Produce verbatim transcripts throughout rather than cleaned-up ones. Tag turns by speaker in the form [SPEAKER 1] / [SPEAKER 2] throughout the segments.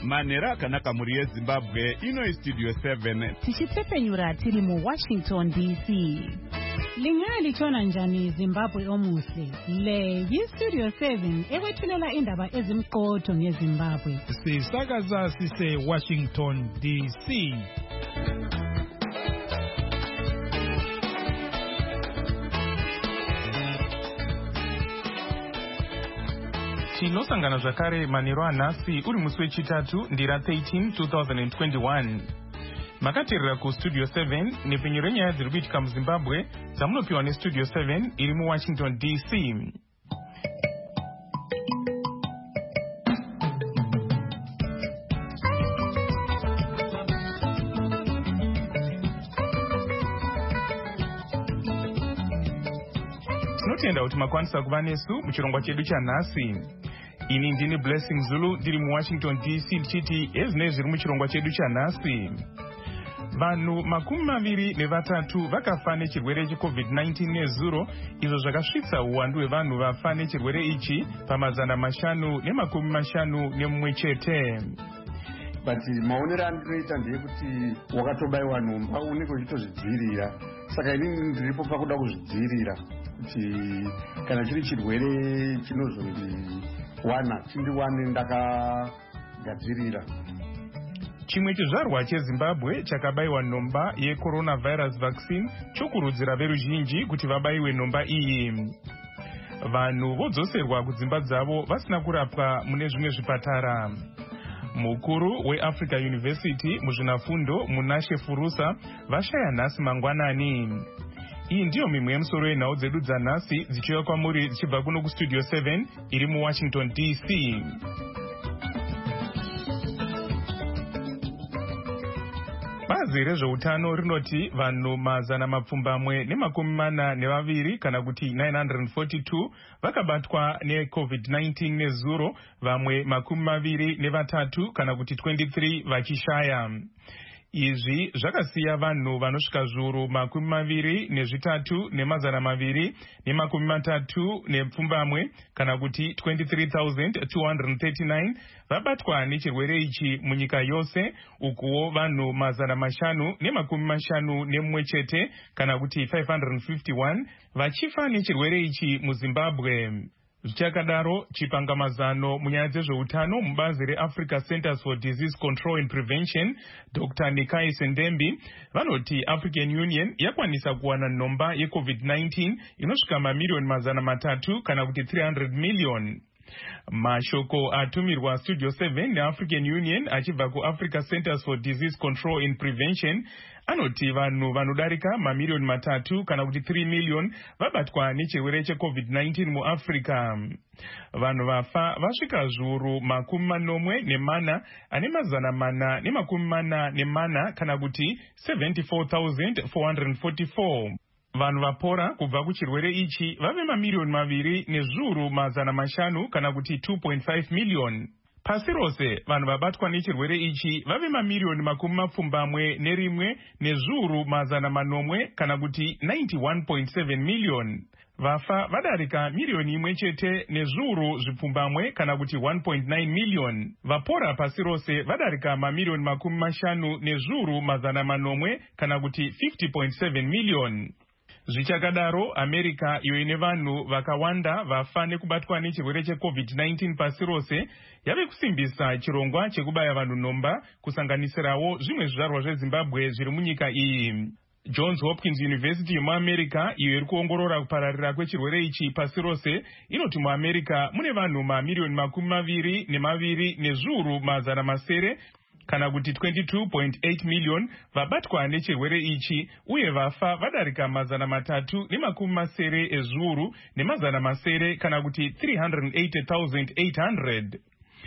[SPEAKER 1] manhero akanaka mhuri yezimbabwe. Ino Studio seven
[SPEAKER 2] tichitsepenyura tiri mu Washington D C.
[SPEAKER 3] Lingali chona njani Zimbabwe omuhle. Le yi-Studio seven ekwethulela indaba ezimqotho ngeZimbabwe.
[SPEAKER 4] Sisakaza sise Washington D C. Tinosangana zvakare manhero anhasi uri musi wechitatu ndira thirteen twenty twenty-one. Makateerera kuStudio seven nepfenyuro renyaya dziri kuitika muZimbabwe dzamunopiwa neStudio seven iri muWashington D C. Tinotenda kuti makwanisa kuva nesu muchirongwa chedu chanhasi. Ini ndini Blessing Zulu ndiri muWashington D C ndichiti ezine zviri muchirongwa chedu chanhasi. Vanhu makumi maviri nevatatu vakafa nechirwere cheCovid nineteen nezuro, izvo zvakasvitsa uwandu hwevanhu vafa nechirwere ichi pamazana mashanu nemakumi mashanu nemumwe chete.
[SPEAKER 5] But maonero andinoita ndeyekuti wakatobaiwa nhomba unenge uchitozvidzivirira. Saka inini ndiripo pakuda kuzvidzivirira kuti kana chiri chirwere chinozondiwana chindiwane ndakagadzirira.
[SPEAKER 4] Chimwe chizvarwa cheZimbabwe chakabayiwa nhomba yeCoronavirus vaccine chokurudzira veruzhinji kuti vabaiwe nhomba iyi. Vanhu vodzoserwa kudzimba dzavo vasina kurapwa mune zvimwe zvipatara. Mukuru weAfrica University muzvinafundo Munashe Furusa vashaya nhasi mangwanani. Iyi ndiyo mimwe yemusoro yenhau dzedu dzanhasi dzichiuya kwamuri dzichibva kuno kuStudio seven iri muWashington D C. Bazi rezveutano rinoti vanhu mazana mapfumbamwe nemakumi mana nevaviri kana kuti nine hundred forty-two vakabatwa neCovid nineteen nezuro, vamwe makumi maviri nevatatu kana kuti twenty-three vachishaya. Izvi zvakasiya vanhu vanosvika zviuru makumi maviri nezvitatu nemazana maviri nemakumi matatu nepfumbamwe kana kuti twenty-three thousand two hundred thirty-nine vabatwa nechirwere ichi munyika yose, ukuwo vanhu mazana mashanu nemakumi mashanu nemumwe chete kana kuti five hundred fifty-one vachifa nechirwere ichi muZimbabwe. Zvichakadaro, chipangamazano munyaya dzezveutano mubazi reAfrica Centers for Disease Control and Prevention Doctor Nikai Sendembi vanoti African Union yakwanisa kuwana nhomba yeCovid nineteen inosvika mamiliyoni mazana matatu kana kuti three hundred million. Mashoko atumirwa Studio seven neAfrican Union achibva kuAfrica Centers for Disease Control and Prevention anoti vanhu vanodarika mamiliyoni matatu kana kuti three million vabatwa nechirwere cheCovid nineteen muAfrica. Vanhu vafa vasvika zviuru makumi manomwe nemana ane mazana mana nemakumi mana nemana kana kuti seventy-four thousand four hundred forty-four. Vanhu vapora kubva kuchirwere ichi vave mamiliyoni maviri nezviuru mazana mashanu kana kuti two point five million. Pasi rose vanhu vabatwa nechirwere ichi vave mamiliyoni makumi mapfumbamwe nerimwe nezviuru mazana manomwe kana kuti ninety-one point seven million. Vafa vadarika miliyoni imwe chete nezviuru zvipfumbamwe kana kuti one point nine million. Vapora pasi rose vadarika mamiliyoni makumi mashanu nezviuru mazana manomwe kana kuti fifty point seven million. Zvichakadaro, America iyo ine vanhu vakawanda vafa nekubatwa nechirwere cheCovid nineteen pasi rose yave kusimbisa chirongwa chekubaya vanhu nhomba kusanganisirawo zvimwe zvizvarwa zveZimbabwe zviri munyika iyi. Johns Hopkins University yemuAmerica iyo iri kuongorora kupararira kwechirwere ichi pasi rose inoti muAmerica mune vanhu mamiliyoni makumi maviri nemaviri nezviuru mazana masere kana kuti twenty-two point eight million vabatwa nechirwere ichi, uye vafa vadarika mazana matatu nemakumi masere ezviuru nemazana masere kana kuti three hundred eighty thousand eight hundred.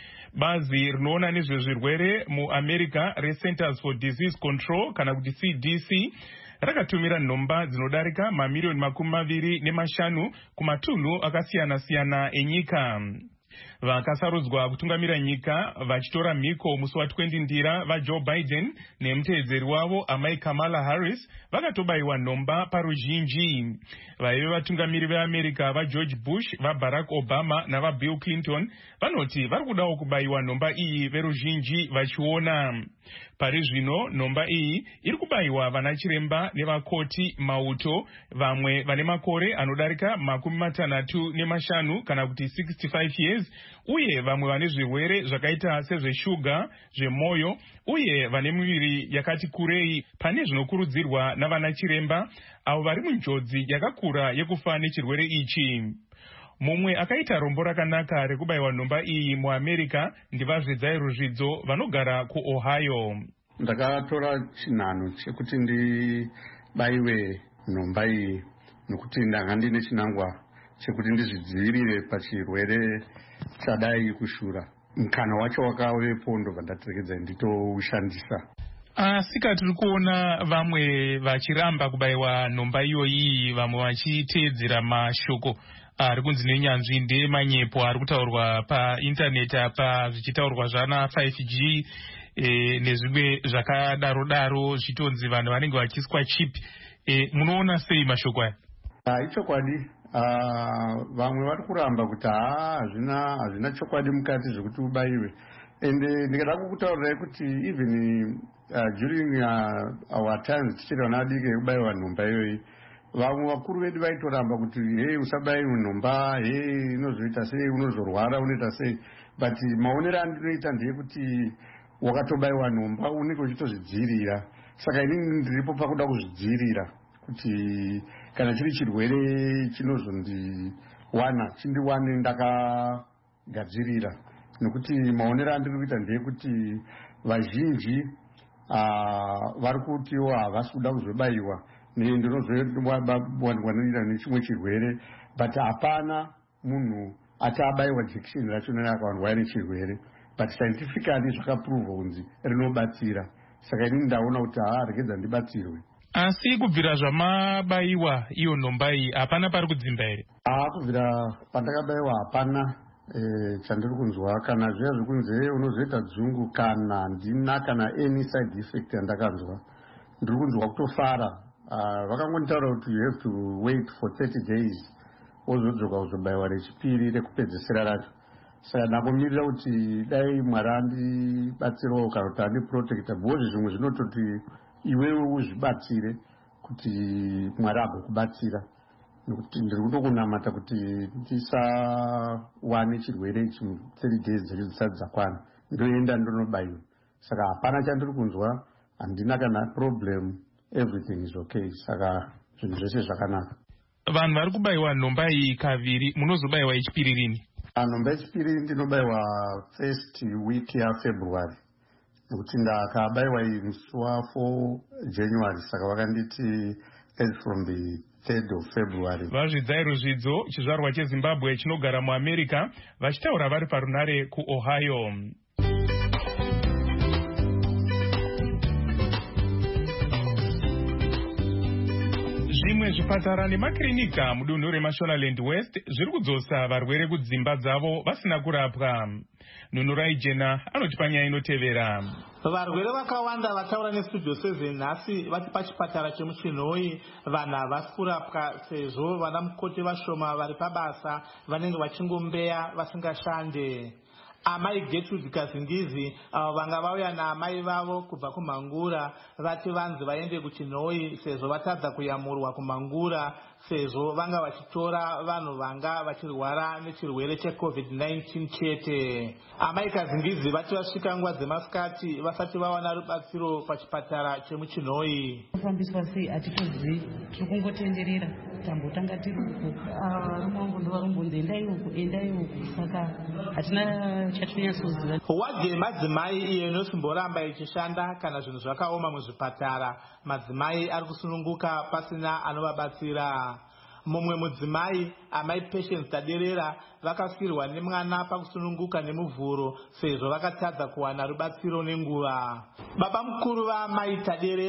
[SPEAKER 4] Bazi rinoona nezvezvirwere muAmerica reCenters for Disease Control kana kuti C D C rakatumira nhomba dzinodarika mamiliyoni makumi maviri nemashanu kumatunhu akasiyana siyana enyika. Vakasarudzwa kutungamira nyika vachitora mhiko musi wa20 ndira vaJoe Biden nemuteedzeri wavo amai Kamala Harris vakatobayiwa nhomba paruzhinji. Vaive vatungamiri veAmerica vaGeorge Bush, vaBarack Obama navaBill Clinton vanoti vari kudawo kubayiwa nhomba iyi veruzhinji vachiona. Pari zvino nhomba iyi iri kubayiwa vana chiremba nevakoti mauto, vamwe vane makore anodarika makumi matanhatu nemashanu kana kuti sixty-five years, uye vamwe vane zvirwere zvakaita sezveshuga, zvemwoyo uye vane miviri yakati kurei, pane zvinokurudzirwa navana chiremba avo vari munjodzi yakakura yekufa nechirwere ichi. Mumwe akaita rombo rakanaka rekubayiwa nhomba iyi muAmerica ndivazvedzai Ruzvidzo vanogara kuOhio.
[SPEAKER 5] Ndakatora chinhano chekuti ndibayiwe nhomba iyi nokuti ndanga ndine chinangwa chekuti ndizvidzivirire pachirwere chadai kushura. Mukana wacho wakavepo ndobva ndatekedza nditoushandisa.
[SPEAKER 4] Asi tiri kuona vamwe vachiramba kubayiwa nhomba iyoyi, vamwe vachiteedzera mashoko ari kunzi nenyanzvi ndeemanyepo ari kutaurwa paintaneti apa zvichitaurwa zvana five G e, nezvimwe zvakadaro daro zvitonzi vanhu vanenge vachiswa chip. E, munoona sei mashoko aya?
[SPEAKER 5] Ah, ichokwadi. Uh, vamwe vari kuramba kuti haa hazvina hazvina chokwadi mukati zvekuti ubayiwe. Ende ndikada kukutaurirai kuti even uh, during uh, our times tichiri vana vadiki yekubayiwa nhomba iyoyi, vamwe vakuru vedu vaitoramba kuti hei usabayiwe nhomba, hei inozoita sei, unozorwara, unoita sei. But maonero andinoita ndeyekuti wakatobayiwa nhomba unenge uchitozvidzivirira. Saka inini ndiripo pakuda kuzvidzivirira kuti kana chiri chirwere chinozondiwana chindiwane ndakagadzirira. Nokuti maonero andiri kuita ndeyekuti vazhinji uh, vari kutiwo havasi kuda kuzobayiwa ndinozowanira nechimwe chirwere, but hapana munhu ati abayiwa jekisheni rachona akawandwa nechirwere, but scientifically zvakapuruvwa kunzi rinobatsira. Saka inini ndaona kuti haa regedza ndibatsirwe.
[SPEAKER 4] Asi kubvira zvamabayiwa iyo nhomba iyi hapana pari kudzimba here?
[SPEAKER 5] Haa, kubvira pandakabayiwa hapana e, chandiri kunzwa. Kana zviya zvekunzi unozoita dzungu kana ndina kana any side effect yandakanzwa, ndiri kunzwa kutofara. Uh, vakangonditaura kuti you have to wait for thirty days wozodzoka kuzobayiwa rechipiri rekupedzisira racho. Saka ndakumirira kuti dai Mwari andibatsirawo kana kuti andiprotecta, bhozi zvimwe zvinototi iwewe uzvibatsire kuti Mwari agokubatsira. Nokuti ndiri kutokunamata kuti ndisawane chirwere ichi thirty days dzedu dzisati dzakwana ndoenda ndonobayiwa. Saka hapana chandiri kunzwa, handina kana problem, everything is okay. Saka zvinhu zvese zvakanaka.
[SPEAKER 4] Vanhu vari kubayiwa nhomba iyi kaviri, munozobayiwa yechipiri rini?
[SPEAKER 5] Nhomba yechipiri ndinobayiwa first week yaFebruary, nokuti ndakabayiwa iyi musi wa4 January, saka vakanditi as from the third of February.
[SPEAKER 4] Vazvidzai Ruzvidzo, chizvarwa cheZimbabwe chinogara muAmerica, vachitaura vari parunare kuOhio. Zvimwe zvipatara nemakirinika mudunhu reMashonaland West zviri kudzosa varwere kudzimba dzavo vasina kurapwa. Nunurai Jena anoti panyaya inotevera.
[SPEAKER 6] Varwere vakawanda vataura neStudio seven nhasi vati pachipatara chemuChinhoi vanhu havasi kurapwa sezvo vana mukoti vashoma vari pabasa vanenge vachingombeya vasingashande. Amai Gertrude Kazingizi avo vanga vauya naamai vavo kubva kuMhangura vati vanzi vaende kuChinhoi sezvo vatadza kuyamurwa kuMhangura sezvo vanga vachitora vanhu vanga vachirwara nechirwere checovid nineteen chete. Amai Kazingizi vati vasvika nguva dzemasikati vasati vawana rubatsiro pachipatara chemuChinhoi.
[SPEAKER 2] Kufambiswa sei hatitozivi, tiri kungotenderera tambotanga tiri uku. Varume vangu ndovarumbonzi endai uku endai uku, saka hatina chatinyasoziva.
[SPEAKER 6] Wadhi yemadzimai iyo inosimboramba ichishanda kana zvinhu zvakaoma muzvipatara, madzimai ari kusununguka pasina anovabatsira. Mumwe mudzimai amai Patience Taderera vakasirwa nemwana pakusununguka nemuvhuro sezvo vakatadza kuwana rubatsiro nenguva. Baba mukuru vaamai Taderera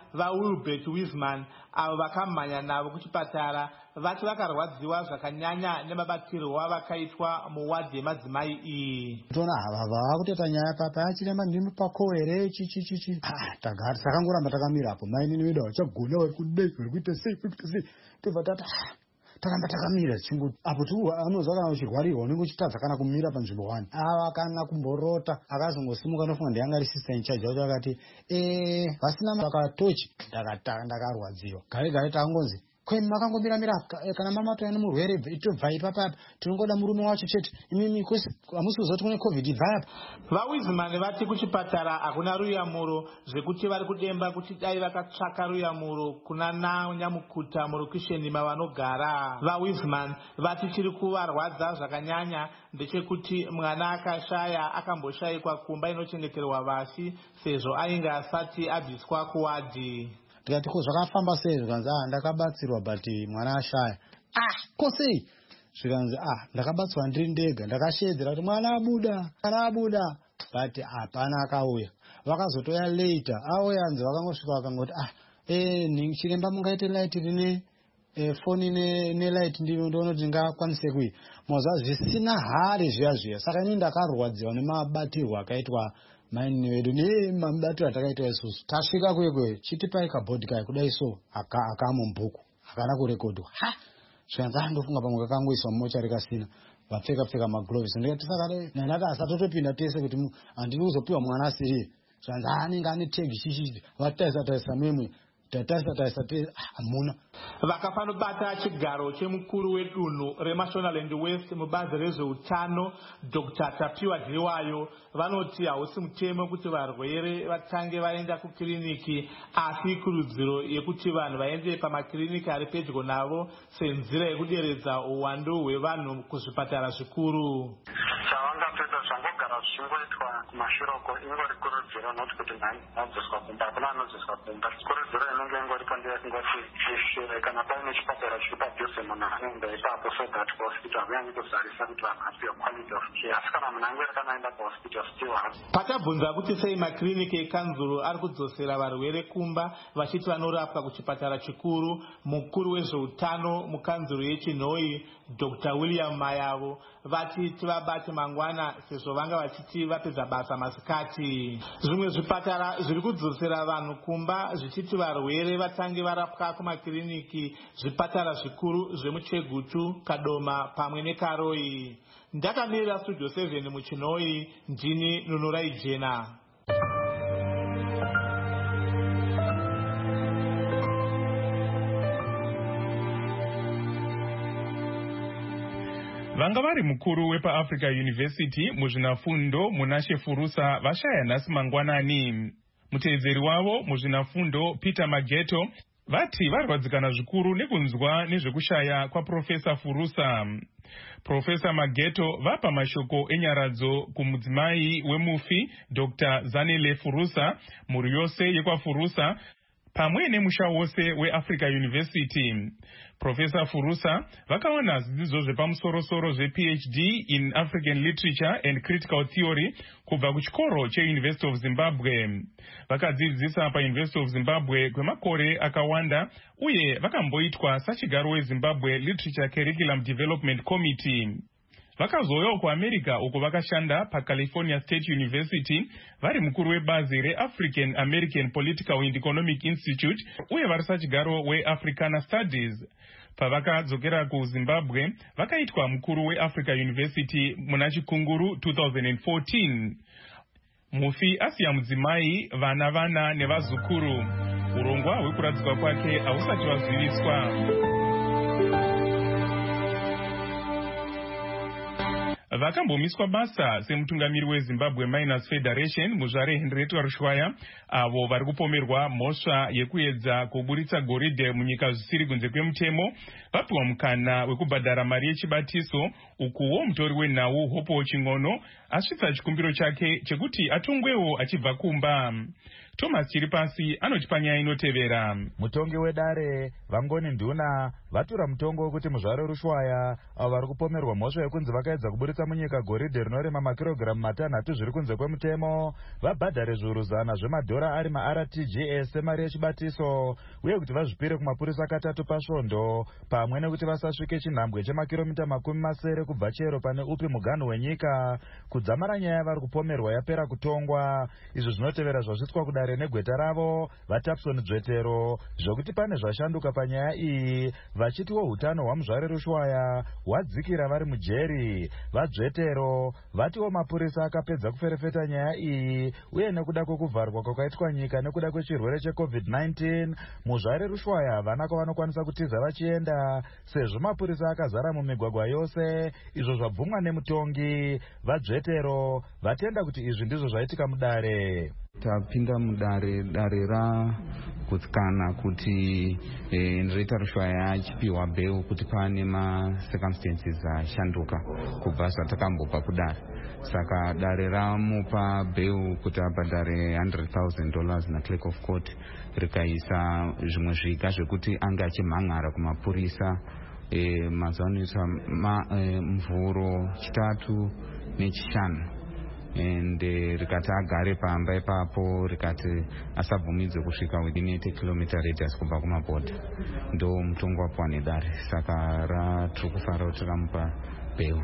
[SPEAKER 6] vaWilbert Wiesman avo vakamhanya navo kuchipatara vati vakarwadziwa zvakanyanya nemabatirwo avakaitwa muwadhi yemadzimai iyi.
[SPEAKER 7] Tona ava vakutoita nyaya papa yachirema ndimi pakowere chichichichi tagari takangoramba takamira apo maini niwida wachagona vari kudai vari kuita sei kuita sei tobva tata takamba takamira chingu apo tu anozwa kana uchirwarirwa unenge uchitadza kana kumira panzvimbo wani ava kana kumborota akazongosimuka nofunga ndiyanga ri sister in charge wacho akati eh vasina vakatochi ndakataka ndakarwadziwa gare gare tangonzi kwemi makangomira-mira kana mama toyani murwere tobva ipapa tinongoda murume wacho chete imimi hamusi kuzoti kune covid ibva apa.
[SPEAKER 6] VaWiesman vati kuchipatara hakuna ruyamuro zvekuti vari kudemba kuti dai vakatsvaka ruyamuro kuna nanyamukuta murokisheni mavanogara. VaWiesman vati chiri kuvarwadza zvakanyanya ndechekuti mwana akashaya akamboshayikwa kumba inochengeterwa vasi sezvo ainge asati abviswa kuwadhi.
[SPEAKER 7] Tikati ko zvakafamba sei zvikanzi ah ndakabatsirwa but mwana ashaya ah kosei zvikanzi ah ndakabatsirwa ndiri ndega ndakashedzera kuti mwana abuda kana abuda but hapana akauya vakazotoya later auya anzi vakangosvika vakangoti ah eh chiremba mungaite light rine eh phone ne ne light ndino ndoona kuti ngakwanise kui moza zvisina hari zviya zviya saka ini ndakarwadziwa nemabatirwo akaitwa maini wedu ne mambato atakaitwa isusu tasvika kwekwe chitipai kabhodhi kai kudai so aka akamumbuku akana kurekodwa ha zvanza ndofunga pamwe kakangoiswa mumochari kasina vapfeka pfeka magloves ndikati saka nanaka asatotopinda tese kuti andini kuzopiwa mwana asiri zvanza anenge ane tag chichi vataisa taisa memwe tataisa taisa te hamuna.
[SPEAKER 6] Vakafanobata chigaro chemukuru wedunhu reMashonaland West mubazi rezveutano Doctor Tapiwa Dhiwayo vanoti hausi mutemo kuti varwere vatange vaenda kukiriniki asi ikurudziro yekuti vanhu vaende pamakiriniki ari pedyo navo senzira yekuderedza uwandu hwevanhu kuzvipatara zvikuru.
[SPEAKER 8] Zvavangapedza zvangogara zvichingoitwa kumashuroko ingori kurudziro noti kuti nadzoswa kumba hakuna anodzoswa kumba kurudziro inenge ingoripo ndeyekungoti ishure kana paine chipatara chiri padhuze munhu anoenda ipapo so that kuhospital hakunyanyi kuzarisa kuti vanhu apiwa quality of care asi kana munhu angori kana aenda kuhospital still hapi.
[SPEAKER 6] Patabvunza kuti sei makiriniki ekanzuro ari kudzosera varwere kumba vachiti vanorapwa kuchipatara chikuru, mukuru wezveutano mukanzuro yechinhoi Doctor William Mayavo vati tivabate mangwana sezvo vanga vachiti vapedza basa masikati. Zvimwe zvipatara zviri kudzosera vanhu kumba zvichiti varwere vatange varapwa kumakiriniki zvipatara zvikuru zvemuChegutu, Kadoma pamwe neKaroi. Ndakamirira Studio seven muchinhoi ndini Nunurai Jena.
[SPEAKER 4] Vanga vari mukuru wepaAfrica University muzvinafundo munashe Furusa vashaya nhasi mangwanani. Muteedzeri wavo muzvinafundo Peter Mageto vati varwadzikana zvikuru nekunzwa nezvekushaya kwaProfesa Furusa. Profesa Mageto vapa mashoko enyaradzo kumudzimai wemufi Doctor Zanele Furusa, mhuri yose yekwaFurusa pamwe nemusha wose weAfrica University. Professor Furusa vakawana zvidzidzo zvepamusoro-soro zvePhD in African Literature and Critical Theory kubva kuchikoro cheUniversity of Zimbabwe. Vakadzidzisa paUniversity of Zimbabwe kwemakore akawanda uye vakamboitwa sachigaro weZimbabwe Literature Curriculum Development Committee. Vakazouyawo kuAmerica uko vakashanda paCalifornia State University vari mukuru webazi reAfrican American Political and Economic Institute uye vari sachigaro weAfricana Studies. Pavakadzokera kuZimbabwe vakaitwa mukuru weAfrica University muna chikunguru two thousand fourteen. Mufi asiya mudzimai, vana vana nevazukuru. Urongwa hwekuradzikwa kwake hausati waziviswa. Vakambomiswa basa semutungamiri weZimbabwe Miners Federation muzvare Henriette Rushwaya avo vari kupomerwa mhosva yekuedza kuburitsa goridhe munyika zvisiri kunze kwemutemo vapiwa mukana wekubhadhara mari yechibatiso ukuwo mutori wenhau Hopo Ching'ono asvitsa chikumbiro chake chekuti atongwewo achibva kumba. Thomas Chiripasi anotipa nyaya inotevera.
[SPEAKER 9] Mutongi wedare Vangoni Nduna vatura mutongo wekuti muzvare rushwaya avo vari kupomerwa mhosva yekunzi vakaedza kuburitsa munyika goridhe rinorema makirogiramu matanhatu zviri kunze kwemutemo vabhadhare zviuru zana zvemadhora ari ma-R T G S semari yechibatiso uye kuti vazvipire kumapurisa katatu pasvondo pamwe nekuti vasasvike chinhambwe chemakiromita makumi masere kubva chero pane upi muganhu wenyika. Kudzamara nyaya vari kupomerwa yapera kutongwa. Izvi zvinotevera zvasvitswa kudare negweta ravo vaTapson Dzvetero zvokuti pane zvashanduka panyaya iyi vachitiwo hutano hwamuzvare rushwaya hwadzikira vari mujeri. VaDzvetero vatiwo mapurisa akapedza kuferefeta nyaya iyi uye nekuda kwekuvharwa kwakaitwa nyika nekuda kwechirwere checovid nineteen muzvare rushwaya havana kwavanokwanisa kutiza vachienda sezvo mapurisa akazara mumigwagwa yose. Izvo zvabvumwa nemutongi. VaDzvetero vatenda kuti izvi ndizvo zvaitika mudare.
[SPEAKER 10] Tapinda mudare dare rakutsikana kuti e, ndireta rushwaya achipiwa beu kuti pane macircumstances ashanduka kubva zvatakambopa kudare. Saka dare ramupa beu kuti abhadhare one hundred thousand dollars na clerk of court rikaisa zvimwe zviga zvekuti anga achimhan'ara kumapurisa e, mazaunisa ma, e, mvuro chitatu nechishanu. And uh, rikati agare pamba ipapo rikati asabvumidze kusvika within eighty kilometer radius kubva kumabhodha ndo mutongo wapuwa nedare. Saka ratiri kufara kuti ramupa beu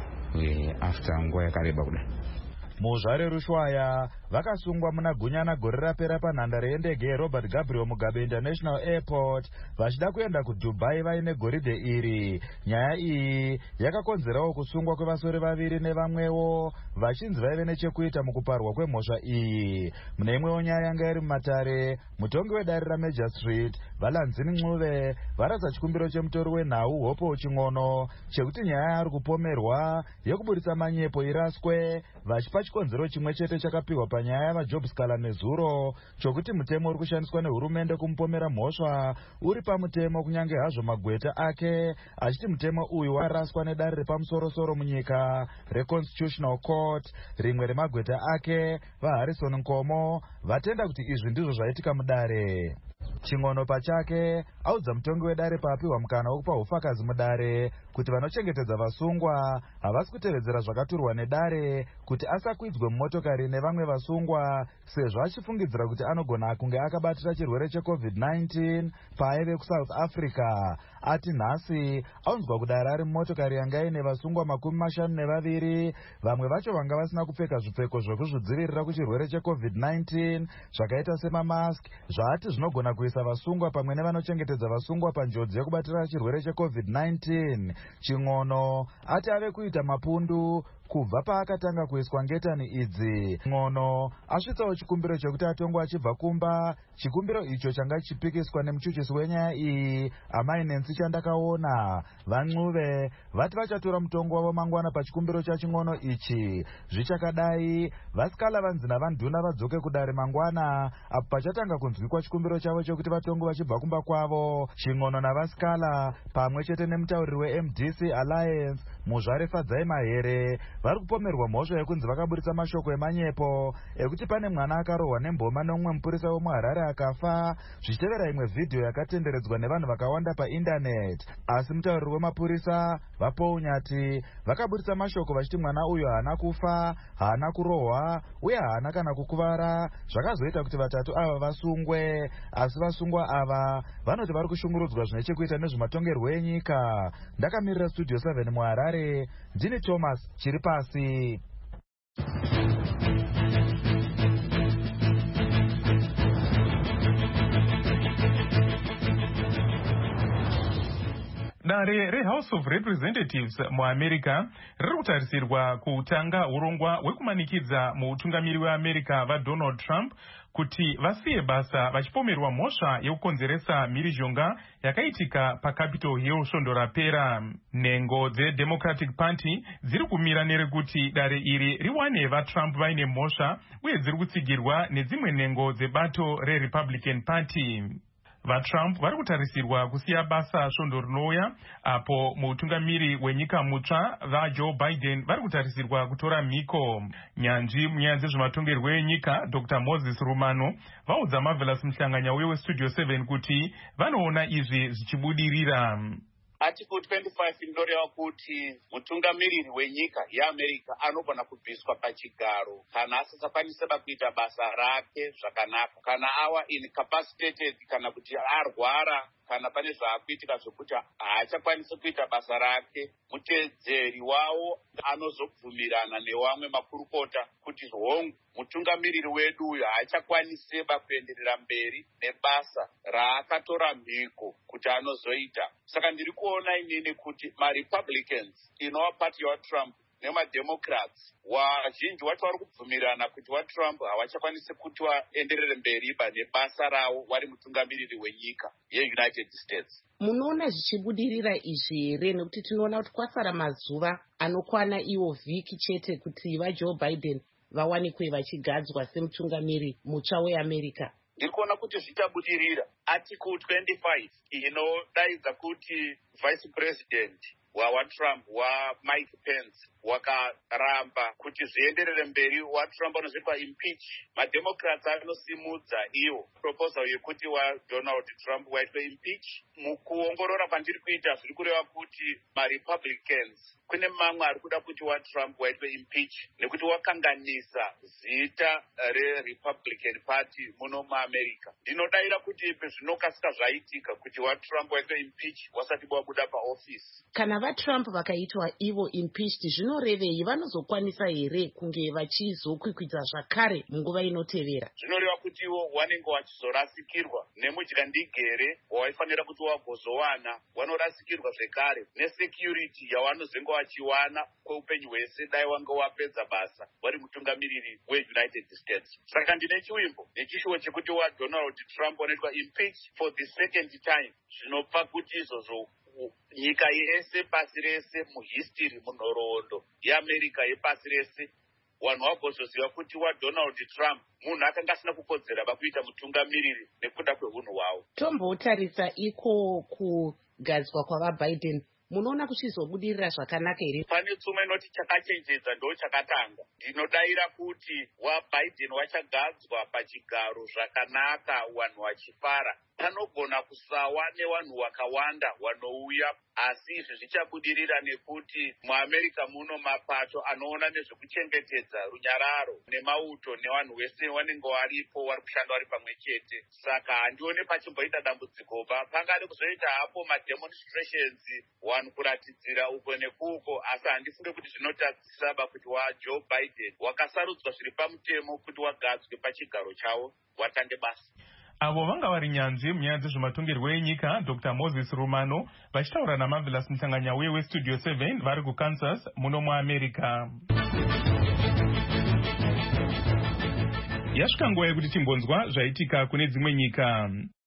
[SPEAKER 10] after nguva yakareba kudai.
[SPEAKER 9] Muzvare rushwaya vakasungwa muna gunyana gore rapera panhandare yendege yeRobert Gabriel Mugabe International Airport vachida kuenda kuDubai vaine goridhe iri. Nyaya iyi yakakonzerawo kusungwa kwevasore vaviri nevamwewo vachinzi vaive nechekuita mukuparwa kwemhosva iyi. Mune imwewo nyaya yanga iri mumatare, mutongi wedare raMajor Street Valanzini Ncube varatsa chikumbiro chemutori wenhau Hope Ching'ono chekuti nyaya ari kupomerwa yekuburitsa manyepo iraswe vachipa chikonzero chimwe chete chakapiwa panyaya yavaJob Scala nezuro chokuti mutemo uri kushandiswa nehurumende kumupomera mhosva uri pamutemo kunyange hazvo magweta ake achiti mutemo uyu waraswa nedare repamusorosoro munyika reConstitutional Court. Rimwe remagweta ake vaHarrison Nkomo vatenda kuti izvi ndizvo zvaitika mudare. Ching'ono pachake audza mutongi wedare papiwa mukana wekupa ufakazi mudare kuti vanochengetedza vasungwa havasi kutevedzera zvakaturwa nedare kuti asakwidzwe mumotokari nevamwe vasungwa sezvo achifungidzira kuti anogona kunge akabatira chirwere checovid nineteen paaive kuSouth Africa. Ati nhasi aunzwa kudare ari mumotokari yanga ine vasungwa makumi mashanu nevaviri, vamwe vacho vanga vasina kupfeka zvipfeko zvekuzvidzivirira kuchirwere checovid nineteen zvakaita semamask zvaati zvinogona kuisa vasungwa pamwe nevanochengetedza vasungwa panjodzi yekubatira chirwere checovid nineteen. Ching'ono ati ave kuita mapundu kubva paakatanga kuiswa ngetani idzi. Ng'ono asvitsawo chikumbiro chekuti atongwa achibva kumba. Chikumbiro icho changa chichipikiswa nemuchuchisi wenyaya iyi Amai Nancy chandakaona. VaNcube vati vachatora mutongo wavo mangwana pachikumbiro chaching'ono ichi. Zvichakadai vaScala vanzi navaNduna vadzoke kudare mangwana apo pachatanga kunzwikwa chikumbiro chavo chokuti vatongo vachibva kumba kwavo. Ching'ono navaScala pamwe chete nemutauriri weM D C Alliance Muzvare Fadzai Mahere vari kupomerwa mhosva yekunzi vakaburitsa mashoko emanyepo ekuti pane mwana akarohwa nemboma nomumwe mupurisa wemuHarare akafa zvichitevera imwe vhidhiyo yakatenderedzwa nevanhu vakawanda paindaneti. Asi mutauriri wemapurisa vaPaul Nyati vakaburitsa mashoko vachiti mwana uyu haana kufa, haana kurohwa uye haana kana kukuvara, zvakazoita kuti vatatu ava vasungwe. Asi vasungwa ava vanoti vari kushungurudzwa zvine chekuita nezvematongerwo enyika. Ndakamirira Studio seven muHarare, ndini Thomas Chiripasi.
[SPEAKER 4] Dare reHouse of Representatives muAmerica riri kutarisirwa kutanga urongwa hwekumanikidza muutungamiri weAmerica vaDonald Trump kuti vasiye basa vachipomerwa mhosva yekukonzeresa mhirizhonga yakaitika paCapitol Hill svondo rapera. Nhengo dzeDemocratic Party dziri kumira nerekuti dare iri riwane vaTrump vaine mhosva uye dziri kutsigirwa nedzimwe nhengo dzebato reRepublican Party. vaTrump vari kutarisirwa kusiya basa svondo rinouya, apo mutungamiri wenyika mutsva vaJoe Biden vari kutarisirwa kutora mhiko. Nyanzvi munyaya dzezvematongerwo enyika Dr Moses Rumano vaudza Marvelous Muhlanganya weStudio seven kuti vanoona izvi zvichibudirira.
[SPEAKER 11] Article twenty-five inoreva kuti mutungamiriri wenyika yeAmerica anogona kubviswa pachigaro kana asisakwanisira kuita basa rake zvakanaka, kana awa incapacitated, kana kuti arwara, kana pane zvaakuitika zvokuti haachakwanisi kuita basa rake. Mutedzeri wawo anozobvumirana nevamwe makurukota kuti hongu, mutungamiriri wedu uyu haachakwaniseba kuenderera mberi nebasa raakatora mhiko kuti anozoita. Saka ndiri kuona inini kuti maRepublicans, inova pati yaTrump, nemademocrats wazhinji wacho vari kubvumirana kuti vaTrump havachakwanisi kuti vaenderere mberi nebasa ravo vari mutungamiriri wenyika yeUnited States.
[SPEAKER 12] Munoona zvichibudirira izvi here? Nekuti tinoona kuti kwasara mazuva anokwana iwo vhiki chete kuti vaJoe Biden vawanikwe vachigadzwa semutungamiri mutsva weAmerica.
[SPEAKER 11] Ndiri kuona kuti zvichabudirira. Article twenty-five inodaidza kuti vice president waTrump waMike Pence wakaramba kuti zvienderere mberi, waTrump anozoitwa impeach. Mademocrats anosimudza iwo proposal yekuti waDonald Trump waitwe impeach. Mukuongorora kwandiri kuita zviri kureva kuti maRepublicans kune mamwe ari kuda kuti waTrump waitwe impeach nekuti wakanganisa zita reRepublican Party muno muAmerica. Ndinodaira kuti pezvinokasika zvaitika kuti waTrump waitwe impeach wasati wabuda paofisi.
[SPEAKER 12] Kana vaTrump vakaitwa ivo impeached, zvinorevei vanozokwanisa here kunge vachizokwikwidza zvakare munguva inotevera?
[SPEAKER 11] Zvinoreva kuti ivo vanenge vachizorasikirwa nemudyandigere wavaifanira kuti vagozowana, vanorasikirwa zvekare nesecurity yavanozenge vachiwana kweupenyu hwese dai vanga vapedza basa vari mutungamiriri weUnited States. Saka ndine chiwimbo nechishuwo chekuti waDonald Trump wanoitwa impeach for the second time. Zvinobva kuti izvozvo nyika yese pasi rese muhistory munhoroondo yeAmerica yepasi rese vanhu vagozoziva kuti waDonald Trump munhu akanga asina kukodzera vakuita mutungamiriri nekuda kwehunhu hwavo.
[SPEAKER 12] Tombotarisa iko kugadzwa kwavaBiden, munoona kuchizobudirira zvakanaka here?
[SPEAKER 11] Pane tsumo inoti chakachenjedza ndo chakatanga. Ndinodaira kuti waBiden wachagadzwa pachigaro zvakanaka, vanhu vachifara. Panogona kusawa nevanhu vakawanda vanouya, asi izvi zvichabudirira nekuti muAmerica muno mapato anoona nezvekuchengetedza runyararo nemauto nevanhu vese vanenge varipo vari kushanda vari pamwe chete. Saka handione pachimboita dambudzikoba. Pangade kuzoita hapo mademonstrations, vanhu kuratidzira uko nekuko, asi handifunge kuti zvinotarisaba kuti waJoe Biden wakasarudzwa zviri pamutemo kuti wagadzwe pachigaro chavo watange basa.
[SPEAKER 4] Avo vanga vari nyanzvi munyaya dzezvematongerwo enyika Dr Moses Rumano vachitaura naMarvelous Muhlanganya weStudio seven vari kuKansas muno muAmerica. Yasvika nguva yekuti timbonzwa zvaitika kune dzimwe nyika.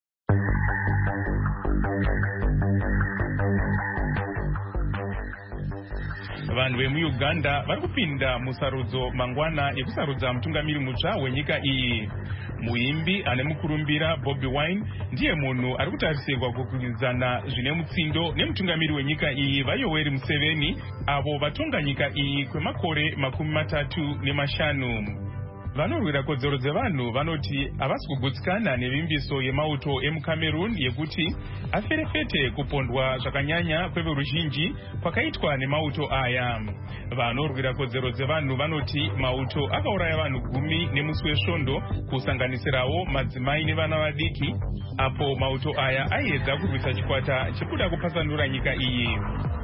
[SPEAKER 4] Vanhu vemuUganda vari kupinda musarudzo mangwana yekusarudza mutungamiri mutsva wenyika iyi. Muimbi ane mukurumbira Bobi Wine ndiye munhu ari kutarisirwa kukwikwidzana zvine mutsindo nemutungamiri wenyika iyi vaYoweri Museveni, avo vatonga nyika iyi kwemakore makumi matatu nemashanu. Vanorwira kodzero dzevanhu vanoti havasi kugutsikana nevimbiso yemauto emuCameroon yekuti aferefete kupondwa zvakanyanya kweveruzhinji kwakaitwa nemauto aya. Vanorwira kodzero dzevanhu vanoti mauto akauraya vanhu gumi nemusi wesvondo, kusanganisirawo madzimai nevana vadiki, apo mauto aya aiedza kurwisa chikwata chekuda kupasanura nyika iyi.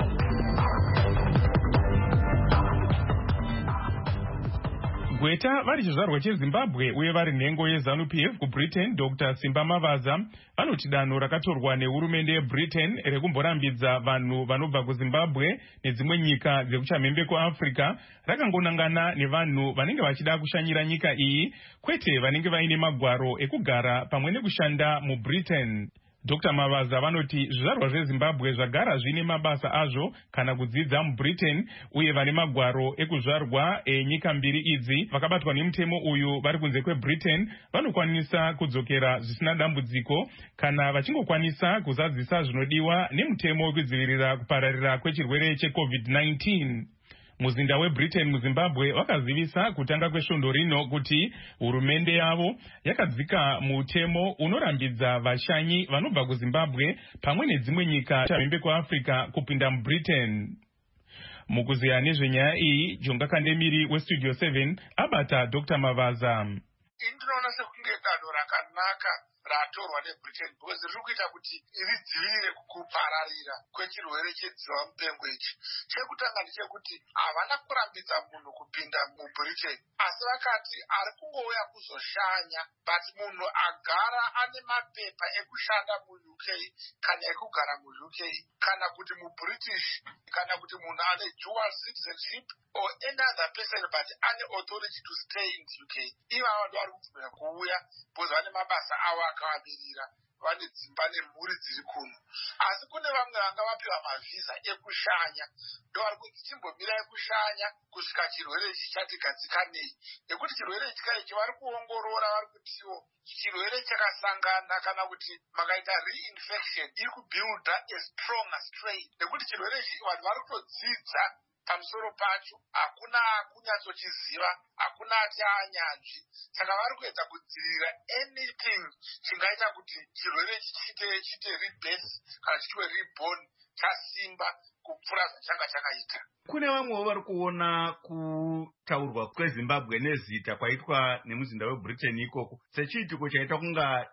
[SPEAKER 4] Gweta vari chizvarwa cheZimbabwe uye vari nhengo yeZANU-P F kuBritain Dr Simba Mavaza vanoti danho rakatorwa nehurumende yeBritain rekumborambidza vanhu vanobva kuZimbabwe nedzimwe nyika dzekuchamhembe kuAfrica rakangonangana nevanhu vanenge vachida kushanyira nyika iyi, kwete vanenge vaine magwaro ekugara pamwe nekushanda muBritain. Dr Mavaza vanoti zvizvarwa zveZimbabwe zvagara zvine mabasa azvo kana kudzidza muBritain uye vane magwaro ekuzvarwa enyika mbiri idzi vakabatwa nemutemo uyu vari kunze kweBritain vanokwanisa kudzokera zvisina dambudziko kana vachingokwanisa kuzadzisa zvinodiwa nemutemo wekudzivirira kupararira kwechirwere checovid nineteen. Muzinda weBritain muZimbabwe wakazivisa kutanga kwesvondo rino kuti hurumende yavo yakadzika mutemo unorambidza vashanyi vanobva kuZimbabwe pamwe nedzimwe nyika chamhembe kuAfrica kupinda muBritain. Mukuziya nezvenyaya iyi, Jonga Kandemiri weStudio seven abata Dr Mavaza.
[SPEAKER 13] Ndinoona sekunge danho rakanaka ratorwa neBritain because riri kuita kuti ridzivirire kupararira kwechirwere chedzihwa mupengo ichi. Chekutanga ndechekuti havana kurambidza munhu kupinda muBritain, asi vakati ari kungouya kuzoshanya, but munhu agara ane mapepa ekushanda muU K kana ekugara muU K kana kuti muBritish kana kuti munhu ane dual citizenship or any other person but ane authority to stay in the U K. Ivava ndo vari kubvira kuuya because vane mabasa avo akamirira, vane dzimba nemhuri dziri kuno. Asi kune vamwe vanga vapiwa mavhisa ekushanya, ndo vari kuti chimbomirai kushanya kusvika chirwere ichi chati gadzikanei, nekuti chirwere ichi kaichi vari kuongorora, vari kutiwo chirwere chakasangana kana kuti makaita reinfection iri kubuilda a stronger strain, nekuti chirwere ichi vanhu vari kutodzidza pamusoro pacho, hakuna kunyatsochiziva, hakuna ati anyanzvi. Saka vari kuedza kudzivirira anything chingaita kuti chirwere ichi chite chite rebirth kana chitwe reborn chasimba kupfuura zvachanga chakaita.
[SPEAKER 1] Kune vamwewo vari kuona kutaurwa kweZimbabwe nezita kwaitwa nemuzinda weBritain ikoko sechiitiko chaita kunga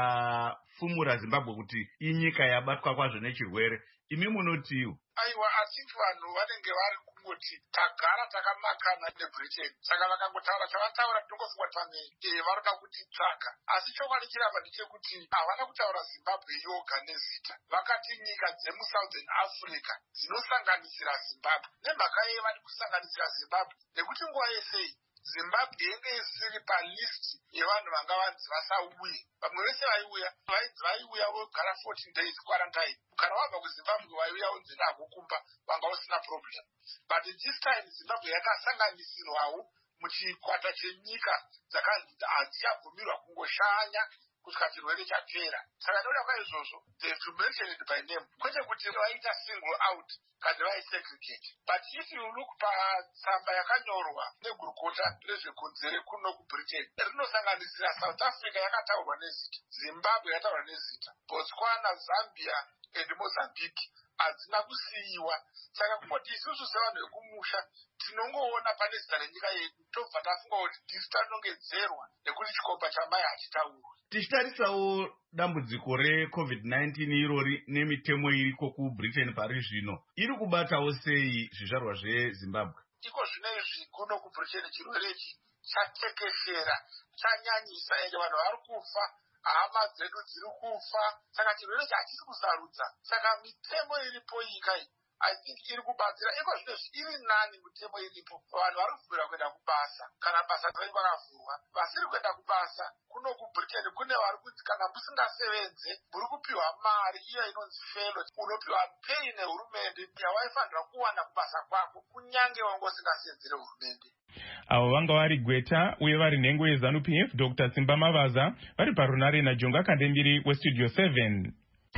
[SPEAKER 1] chafumura Zimbabwe kuti inyika yabatwa kwazvo nechirwere. Imi munotiwo?
[SPEAKER 13] Aiwa, I think vanhu vanenge vari kungoti tagara takamakana neBritain, saka vakangotaura chavataura tinongofunga kuti vamwe varoda kutitsvaka. Asi chokwadi chiramba ndechekuti havana kutaura Zimbabwe yoga nezita, vakati nyika dzemuSouthern Africa dzinosanganisira Zimbabwe. Nemhaka yei vari kusanganisira Zimbabwe? Nekuti nguva yese Zimbabwe yenge isiri palist yevanhu vanga vanzi vasauye. Vamwe vese vaiuya vainzi vaiuya vogara fourteen days quarantine. Kana wabva kuZimbabwe waiuya unzi nagokumba vanga usina problem. But this time Zimbabwe yakasanganisirwawo muchikwata chenyika dzakanzi hadzichabvumirwa kungoshanya kusvika chirwere chapera. Saka ndoda kwaizvozvo they have to mention it by name, kwete kuti vaita single out kana vaisegregate. But if you look patsamba yakanyorwa negurukota rezvekunzere kuno kuBritain, rinosanganisira South Africa yakataurwa nezita, Zimbabwe yakataurwa nezita, Botswana, Zambia and Mozambique hadzina kusiyiwa. Saka kungoti isusu sevanhu vekumusha tinongoona pane zita renyika yedu tobva tafunga kuti tisu tanongedzerwa nekuti chikomba chamai hachitaurwa.
[SPEAKER 1] Tichitarisawo dambudziko recovid nineteen irori nemitemo iriko kuBritain pari zvino, iri kubatawo sei zvizvarwa zveZimbabwe?
[SPEAKER 13] Iko zvinezvi kuno kuBritain chirwere ichi chatekeshera, chanyanyisa, ende vanhu vari kufa, hama dzedu dziri kufa. Saka chirwere ichi hachisi kusarudza. Saka mitemo iripo nyika iyi I think iri kubatsira. Iko zvinezvi iri nani mitemo iripo, vanhu vari kubvira kuenda kubasa kana basa rinenge rakavhurwa. Vasiri kuenda kubasa kuno kuBritain kune vari kuti kana musingasevenze muri kupiwa mari iyo inonzi felo, unopiwa pei nehurumende yawaifanira kuwana kubasa kwako kunyange wanga usingasenzere hurumende.
[SPEAKER 4] Avo vanga vari Gweta uye vari nhengo yeZANU-P F Dr Simba Mavaza vari parunare naJonga Kandemiri weStudio seven.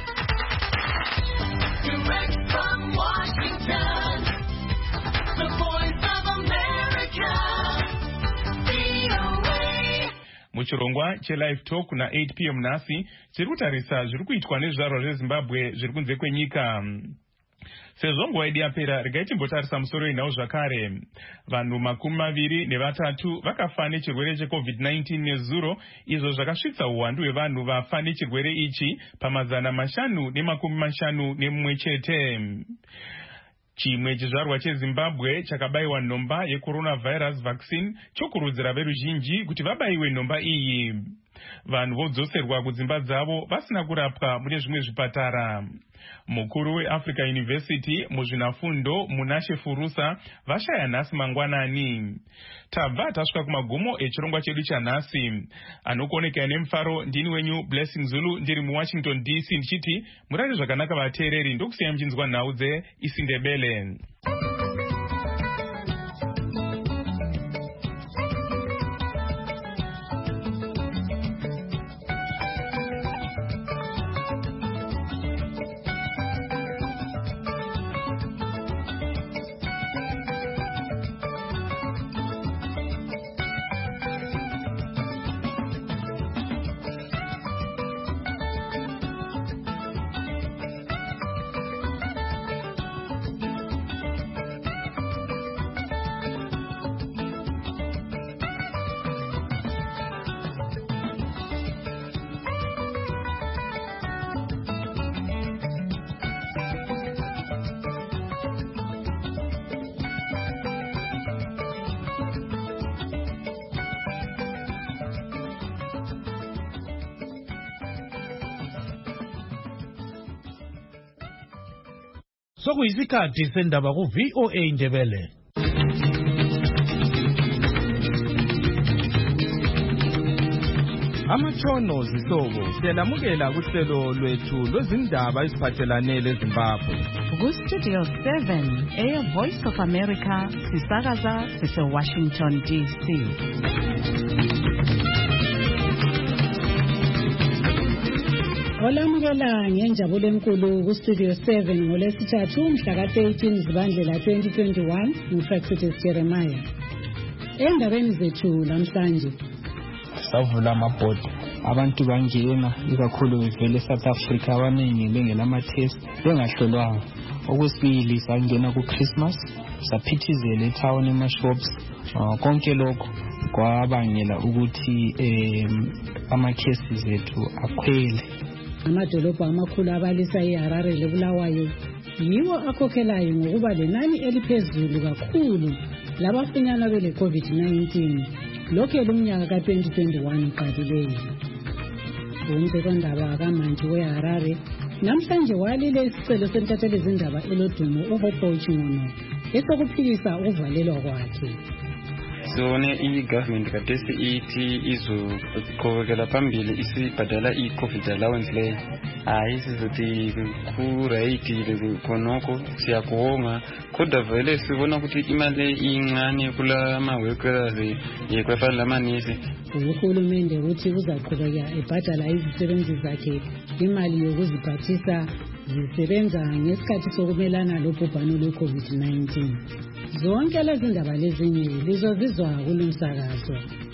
[SPEAKER 14] Direct from Washington, the voice of America, V O A.
[SPEAKER 4] Muchirongwa cheLive Talk na eight p m nhasi chiri kutarisa zviri kuitwa nezvizvarwa zveZimbabwe zviri kunze kwenyika. Sezvo nguva yedu yapera, regai timbotarisa musoro inhau zvakare. Vanhu makumi maviri nevatatu vakafa nechirwere checovid nineteen nezuro, izvo zvakasvitsa uwandu hwevanhu vafa nechirwere ichi pamazana mashanu nemakumi mashanu nemumwe chete. Chimwe chizvarwa cheZimbabwe chakabayiwa nhomba yecoronavirus vaccine chokurudzira veruzhinji kuti vabaiwe nhomba iyi. vanhu vodzoserwa kudzimba dzavo vasina kurapwa mune zvimwe zvipatara. Mukuru weAfrica University muzvinafundo Munashe Furusa vashaya nhasi mangwanani. Tabva tasvika kumagumo echirongwa chedu chanhasi. Anokuonekera nemufaro ndini wenyu Blessing Zulu ndiri muWashington D C ndichiti murare zvakanaka vateereri ndokusiya muchinzwa nhau dzeIsindebele.
[SPEAKER 15] Sokuyisikhathi sendaba ku V O A Indebele. Amatshono zihlobo siyalamukela kuhlelo lwethu lwezindaba eziphathelane leZimbabwe.
[SPEAKER 16] Ku-Studio seven, Air Voice of America, sisakaza sise-Washington D C.
[SPEAKER 3] Olamukela ngenjabulo enkulu ku-Studio seven ngolesithathu mhla ka-thirteen Zibandlela twenty twenty-one ngufraxitis Jeremiah. Endabeni zethu namhlanje
[SPEAKER 17] savula amabhodi abantu bangena ikakhulu bevele eSouth Africa abaningi bengelama-test bengahlolwanga. Okwesibili sangena ku-Christmas saphithizela etown ema-shops uh, konke lokho kwabangela ukuthi um, ama-cases ethu akhwele.
[SPEAKER 3] Amadolobho amakhulu abalisa iHarare leBulawayo yiwo akhokhelayo ngokuba lenani eliphezulu kakhulu labafunyanwa bele COVID nineteen lokhu lumnyaka ka twenty twenty-one uqalileyo. Umbekondaba kamanje weHarare namhlanje walile isicelo sentatheli izindaba elodumo uHopo Chingono esokuphikisa ukuvalelwa kwakhe.
[SPEAKER 18] Sone i-government kadesi ithi izoqhubekela phambili isibhadala i-COVID allowance leyo. Hayi sizothi kurayidile khonokho siyakuhonga kodwa vele sibona ukuthi imali incane kula ma-workers yekwafana lamanisi.
[SPEAKER 3] Uhulumende uthi uzaqhubeka ebhadala izisebenzi zakhe imali yokuziphathisa zisebenza ngesikhathi sokumelana lobhubhano lwe-COVID nineteen. Zonke lezi ndaba lezinye lizozizwa kulomsakazo.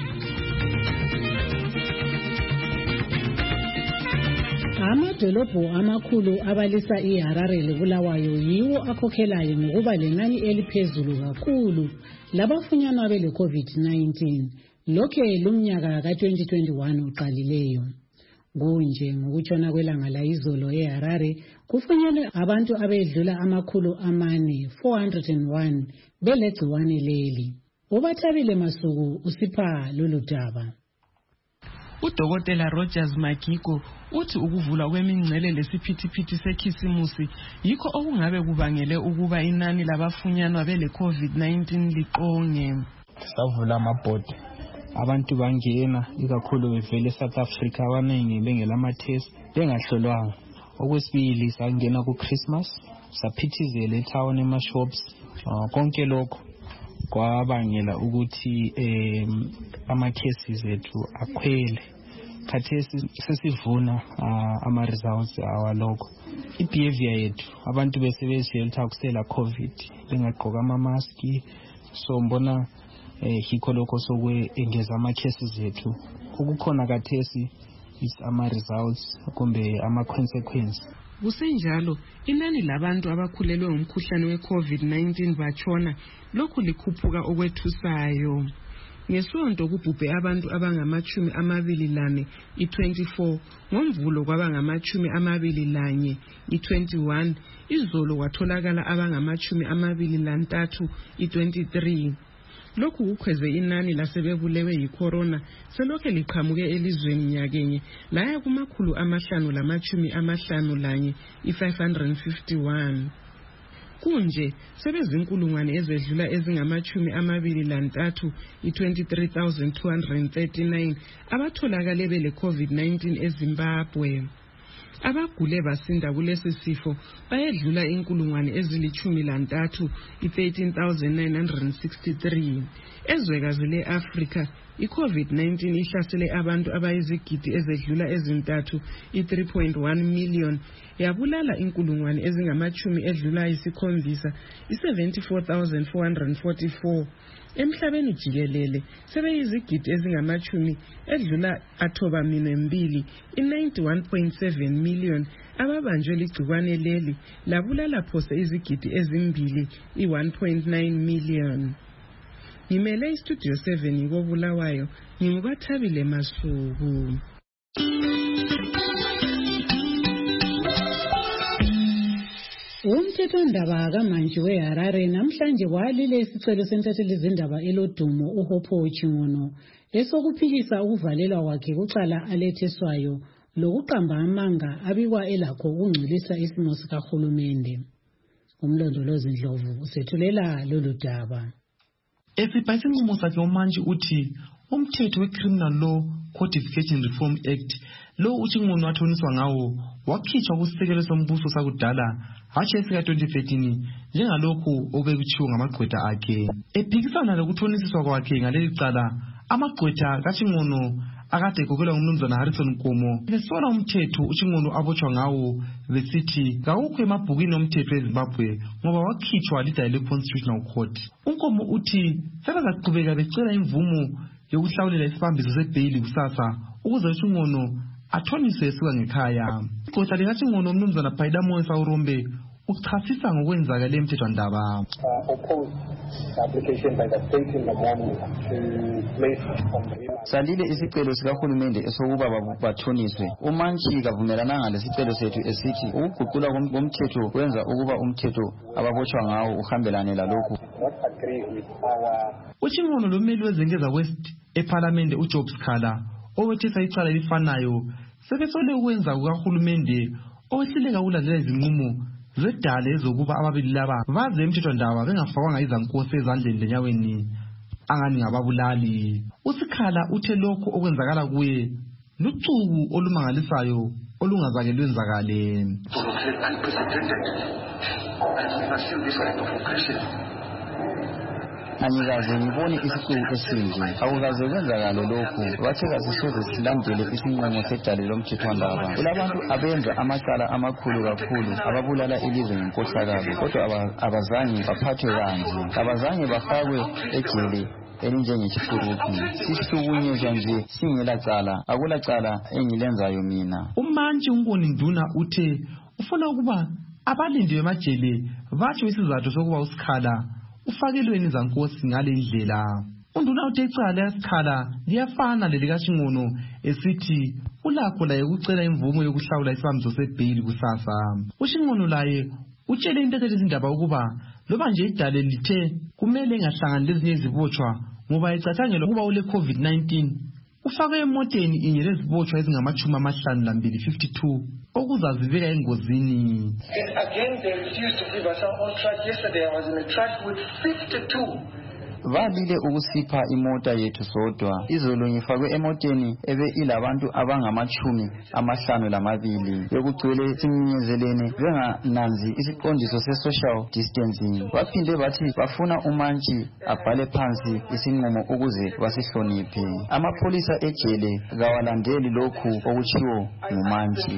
[SPEAKER 3] Amadolobho amakhulu abalisa iHarare leBulawayo yiwo akhokhelayo ngokuba lenani eliphezulu kakhulu labafunyanwa bele COVID nineteen lokhe lumnyaka ka twenty twenty-one uqalileyo. Kunje ngokutshona kwelanga la izolo eHarare kufunyenwe abantu abedlula amakhulu amane four hundred one belegciwane leli. Ubathabile Masuku usipha lolu daba.
[SPEAKER 19] Udokotela Rogers Magiko uthi ukuvulwa kwemingcele lesiphithiphithi sekhisimusi yikho okungabe kubangele ukuba inani labafunyanwa bele COVID nineteen liqonge.
[SPEAKER 17] Savula amabhodi abantu bangena ikakhulu bevele eSouth Africa abaningi bengelama-test bengahlolwanga. Okwesibili sangena ku-Christmas saphithizela etown ema-shops uh, konke lokho kwabangela ukuthi um, ama-cases ethu akhwele. Khathesi sesivuna uh, ama-results awalokho. I-behavior yethu abantu besebeshelter kusela COVID bengagqoka ama-maski so mbona eh hikho lokho sokwe-engeza ama-cases ethu. Ukukhona khathesi is ama-results kumbe ama-consequence.
[SPEAKER 19] Kusenjalo inani labantu abakhulelwe umkhuhlane we-COVID nineteen batshona lokhu likhuphuka okwethusayo. Ngesonto kubhubhe abantu abangamachumi amabili lane i-twenty-four ngomvulo kwabangamachumi amabili lanye i-twenty-one izolo kwatholakala abangamachumi amabili lantathu i-twenty-three. lokhu kukhweze inani lasebebulewe yicorona selokhe liqhamuke elizweni nyakenye laya kumakhulu amahlanu lamachumi amahlanu lanye i-five hundred fifty-one. Kunje sebezinkulungwane ezedlula ezingamachumi amabili lantathu i-twenty-three thousand two hundred thirty-nine abatholakale bele COVID nineteen eZimbabwe. Abagule basinda kulesi sifo bayedlula inkulungwane ezilichumi lantathu i-thirteen thousand nine hundred sixty-three. Ezwekazi le-Afrika i-COVID nineteen ihlasele abantu abayizigidi ezedlula ezintathu i-three point one million yabulala inkulungwane ezingamachumi edlula isikhombisa i-seventy-four thousand four hundred forty-four. Emhlabeni jikelele sebeyizigidi ezingamachumi edlula athoba minembili i-ninety-one point seven million ababanjwe ligcikwane leli labulala phose izigidi ezimbili i-one point nine million. Ngimele iStudio seven koBulawayo ngingukathabile Masuku.
[SPEAKER 3] Umthethondaba kamanje weHarare namhlanje walile isicelo sentatheli zindaba elodumo uHopho Chingono lesokuphikisa ukuvalelwa kwakhe kucala aletheswayo lokuqamba amanga abikwa elakho ukungcolisa isimo sikahulumende. Umlondolozi Ndlovu usethulela lolu daba.
[SPEAKER 20] Esibhayisa isinqumo sakhe umanje uthi umthetho we-Criminal Law Codification Reform Act lo uChingono wathoniswa ngawo wakhitshwa kusisekelo sombuso sakudala hatshi esika twenty thirteen njengalokhu obekutshiwo ngamagqwetha akhe. Ephikisana lokuthonisiswa kwakhe ngaleli cala amagqwetha kaChingono akade egokelwa ngumnumzana Harrison Nkomo besola umthetho uChingono abotshwa ngawo besithi kawukho emabhukini omthetho eZimbabwe ngoba wakhitshwa lidala le-Constitutional Court. Unkomo uthi sebezaqhubeka becela imvumo yokuhlawulela isibambiso sebheyili kusasa ukuze uChingono athoniswe esuka ngekhaya. Igqwetha likaChingono umnumzana Bhaidamo Sawurombe uchasisa ngokwenzakale emthethwandaba.
[SPEAKER 21] Salile isicelo sikahulumende esokuba bathoniswe. Umantshi kavumelananga lesicelo sethu esithi ukuguqula komthetho kwenza ukuba umthetho ababotshwa ngawo uhambelane lalokhu.
[SPEAKER 20] uChingono lomeli wezengeza West eParliament uJob Sikhala owethesa icala elifanayo sebesole ukwenza kukahulumende owehluleka ukulandela izinqumo zedala ezokuba ababili laba baze emthethwandaba bengafakwanga izankosi ezandleni lenyaweni angani ngababulali. uSikhala uthe lokho okwenzakala kuye lucuku olumangalisayo olungazake lwenzakale.
[SPEAKER 21] Angikaze ngibone isicuku esinje akukaze kwenzakale lokhu bathe kasisoze silandele isinqumo sedala lomthethwandaba. Kulabantu abenza amacala amakhulu kakhulu ababulala ilizwe ngenkohlakalo kodwa abazange baphathwe kanje, abazange bafakwe ejele elinjengechifuruki. Sihlukunyezwa nje singela cala, akula cala engilenzayo mina.
[SPEAKER 20] Umantshi uNkoni Nduna uthe ufuna ukuba abalindi bemajele batsho isizathu sokuba uSikhala ufakelweni zankosi ngale indlela. Unduna uthe icala leSikhala liyafana lelikaChingono esithi ulakho laye ukucela imvumo yokuhlawula isibambiso sebheyili kusasa. uChingono laye utshele intatheli izindaba ukuba loba nje idale lithe kumele engahlangani lezinye izibotshwa ngoba ecathangela ukuba ule COVID nineteen ufake emoteni inye lezibotshwa ezingamachumi amahlanu lambili fifty-two okuzazibeka engozini.
[SPEAKER 13] Again, they refused to give us our own truck. Yesterday I was in a truck with fifty-two.
[SPEAKER 21] Valile ukusipha imota yethu sodwa. Izolo ngifakwe emoteni ebe ilabantu abangamachumi amahlanu lamabili yokugcwele simnyezelene bengananzi isiqondiso se-social distancing. Baphinde bathi bafuna umantshi abhale phansi isinqumo ukuze basihloniphe. Amapholisa ejele kawalandeli lokhu okutshiwo ngumantshi.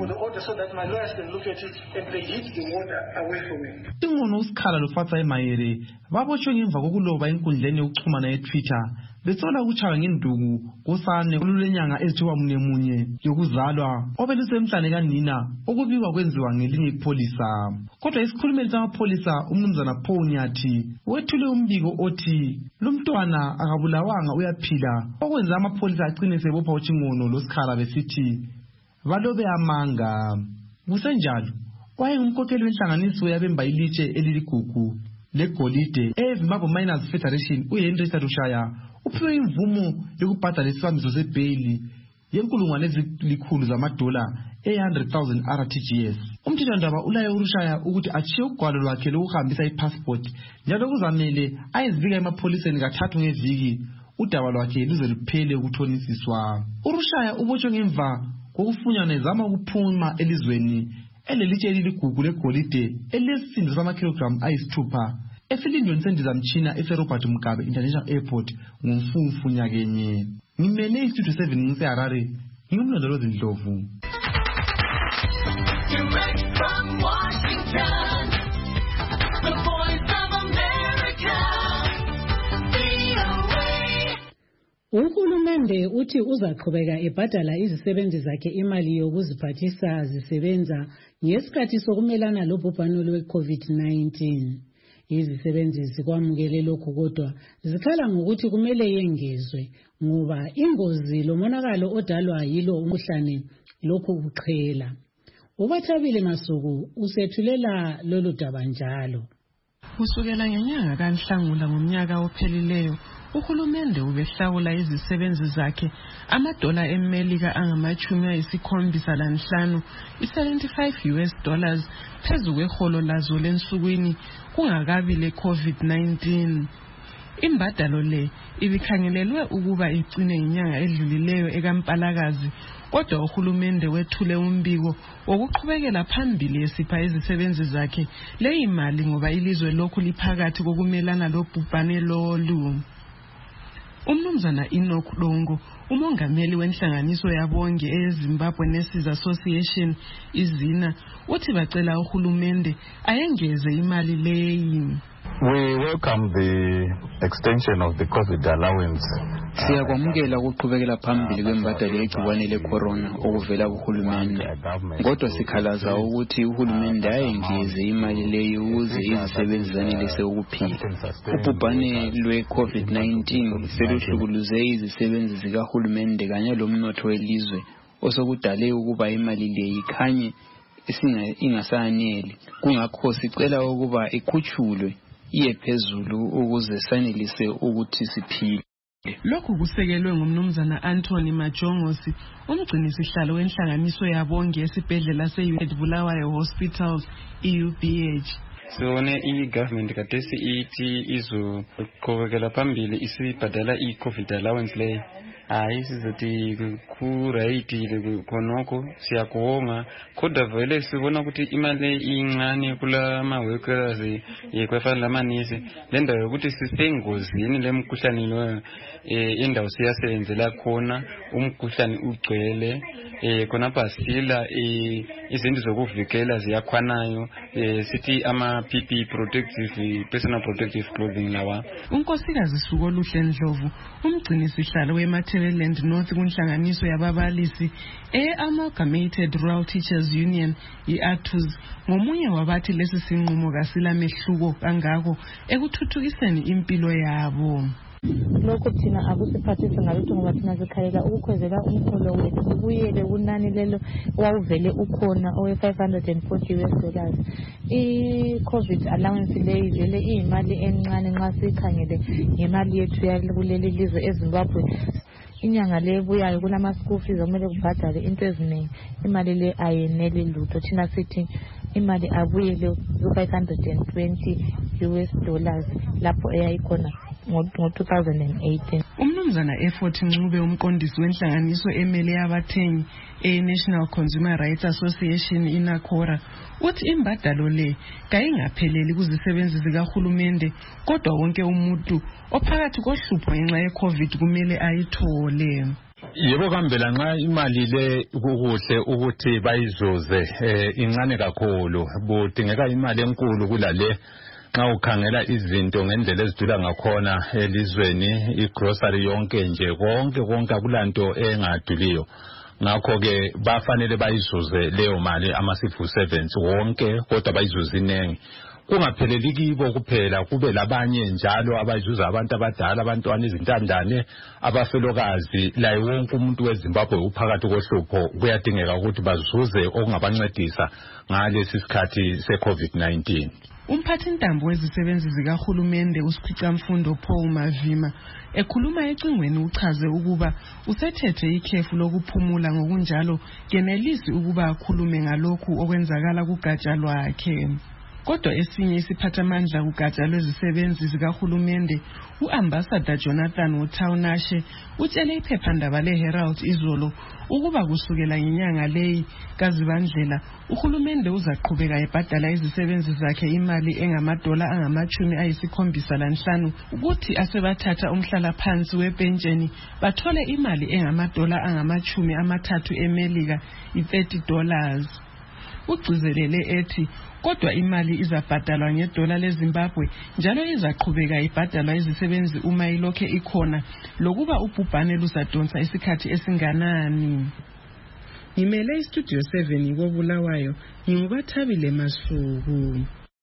[SPEAKER 20] Ingono uSikhala loFatsa eMayere babotshwe ngemva kokuloba enkundleni yokuxhumana eTwitter besola ukutshaya ngenduku kosane olulenyanga ezithiwa munye munye yokuzalwa obelusemhlane kanina okubikwa kwenziwa ngelinye ipholisa. Kodwa isikhulumeli samapholisa umnumzana Paul Nyathi wethule umbiko othi lumntwana akabulawanga uyaphila okwenza amapholisa agcine sebopha uChingono loSikhala besithi balobe amanga. Kusenjalo wayengumkhokheli wenhlanganiso yabemba ilitshe eliligugu legolide eZimbabwe Miners Federation uHenry Rushaya uphiwe imvumo yokubhadala isibambiso sebhayili yenkulungwane ezilikhulu zamadola eight hundred thousand R T G S. Umthethwandaba ulaye uRushaya ukuthi achiye ugwalo lwakhe lokuhambisa ipassport njalo kuzamele ayizivika emapholiseni kathathu ngeviki udaba lwakhe luze luphele ukuthonisiswa. uRushaya ubotshwe ngemva kokufunyanwa ezama ukuphuma elizweni elelitsheli ligugu legolide elesisindo samakhilogramu ayisithupha esilindweni sendizamtshina eseRobert Mugabe International Airport ngomfumfu nyakenye. Ngimele istudio seven ngiseHarare, ngingumlondolozi Ndlovu.
[SPEAKER 14] Direct from Washington, the voice of America, V O A.
[SPEAKER 3] Uhulumende uthi uzaqhubeka ebhadala izisebenzi zakhe imali yokuziphathisa zisebenza ngesikhathi sokumelana lobhubhane lwe-COVID nineteen. Izisebenzi zikwamukele lokhu kodwa zikhala ngokuthi kumele yengezwe ngoba ingozi lomonakalo odalwa yilo umkhuhlane lokhu kuqhela. Ubathabile Masuku usethulela lolu daba njalo.
[SPEAKER 19] Kusukela ngenyanga kaNhlangula ngomnyaka ophelileyo, uhulumende ubehlawula izisebenzi zakhe amadola eMelika angamachumi ayisikhombisa lanhlanu, i-seventy-five U S dollars phezu kweholo lazo lensukwini kungakabi le-COVID nineteen. Imbadalo le ibikhangelelwe ukuba igcine inyanga edlulileyo ekaMpalakazi, kodwa uhulumende wethule umbiko wokuqhubekela phambili esipha izisebenzi zakhe leyi mali ngoba ilizwe lokhu liphakathi kokumelana lobhubhane lolu. Umnumzana Enoch Longo, umongameli wenhlanganiso yabonge eZimbabwe Nurses Association izina, uthi bacela uhulumende ayengeze imali leyi.
[SPEAKER 5] We welcome the extension of the COVID allowance.
[SPEAKER 21] Siyakwamukela ukuqhubekela phambili kwembadalo yegciwane lecorona okuvela kuhulumende. Kodwa sikhalaza ukuthi uhulumende ayengeze imali leyo ukuze izisebenzi zanelise ukuphila. Ubhubhane lwe-COVID nineteen seluhlukuluze izisebenzi zikahulumende kanye lomnotho welizwe osokudale ukuba imali le ikhanye ingasaneli. Kungakho sicela ukuba ikhutshulwe iye phezulu ukuze sanelise ukuthi siphile.
[SPEAKER 19] Lokhu kusekelwe ngumnumzana Anthony Majongosi, umgcini sihlalo wenhlanganiso yabonge esibhedlela se-United Bulawayo Hospitals E U B H.
[SPEAKER 18] Sone i-government kadesi ithi izoqhubekela phambili isibhadala i-COVID allowance leyo. Hayi sizothi kurayitile khonokho siyakuwonga kodwa vele sibona ukuthi imali incane kulama workers yekwefana lamanisi lenda yokuthi sisengozini lemkhuhlane lo indawo siyasebenzela khona umkhuhlane ugcwele eh khona basila izinto zokuvikela ziyakhwanayo sithi ama P P E protective personal protective clothing lawa.
[SPEAKER 19] Unkosikazi Suko Luhle Ndlovu, umgcini sihlalo weMatheleland North kunhlanganiso yababalisi e-Amalgamated Rural Teachers Union i-A T U S, ngomunye wabathi lesi sinqumo kasilamehluko kangako ekuthuthukiseni impilo yabo.
[SPEAKER 22] Lokho thina akusiphathise ngalutho ngoba thina sikhalela ukukhwezela umkholo wethu kubuyele kunani lelo wawuvele ukhona owe five hundred forty U S dollars. I-COVID allowance leyi vele iyimali encane nxa sikhangele ngemali yethu yakuleli lizwe eZimbabwe. Inyanga le buyayo kulama school fees okumele kubhadale into eziningi, imali le ayenele lutho. Thina sithi imali abuyele ku five hundred twenty U S dollars lapho eyayikhona ngo-two thousand eighteen.
[SPEAKER 19] Umnumzana Effort Ncube, umqondisi wenhlanganiso emele abathengi e-National Consumer Rights Association inakora, uthi imbadalo le kayingapheleli kuzisebenzi zikahulumende kodwa wonke umuntu ophakathi kohlupho ngenxa ye-COVID kumele ayithole.
[SPEAKER 5] Yebo kambela nxa imali le kukuhle ukuthi bayizuze incane kakhulu, budingeka imali enkulu kulale nxa ukhangela izinto ngendlela ezidula ngakhona elizweni, igrocery yonke nje konke konke akulanto engaduliyo. Ngakho ke bafanele bayizuze leyo mali ama civil servants wonke kodwa bayizuze inengi kungapheleli kibo kuphela, kube labanye njalo abayizuza abantu abadala, abantwana, izintandane, abafelokazi, laye wonke umuntu weZimbabwe uphakathi kohlupho kuyadingeka ukuthi bazuze okungabancedisa ngalesi sikhathi se-COVID nineteen.
[SPEAKER 19] Umphathintambo wezisebenzi zikahulumende uSikhwicamfundo Paul Mavima ekhuluma ecingweni uchaze ukuba usethethe ikhefu lokuphumula, ngokunjalo kenelisi ukuba akhulume ngalokhu okwenzakala kugatsha lwakhe. Kodwa esinye isiphathamandla kugatsha lwezisebenzi zikahulumende uAmbassador Jonathan Wutaunashe utshele iphephandaba leHerald izolo ukuba kusukela ngenyanga leyi kaZibandlela uhulumende uzaqhubeka ebhadala izisebenzi zakhe imali engamadola angamachumi ayisikhombisa lanhlanu ukuthi asebathatha umhlala phansi wepentsheni bathole imali engamadola angamachumi amathathu eMelika i-thirty dollars. Ugcizelele ethi kodwa imali izabhadalwa ngedola leZimbabwe njalo izaqhubeka ibhadalwa izisebenzi uma ilokhe ikhona, lokuba ubhubhane lusadonsa isikhathi esinganani. Ngimele istudio seven koBulawayo, ngingubathabile Masuku.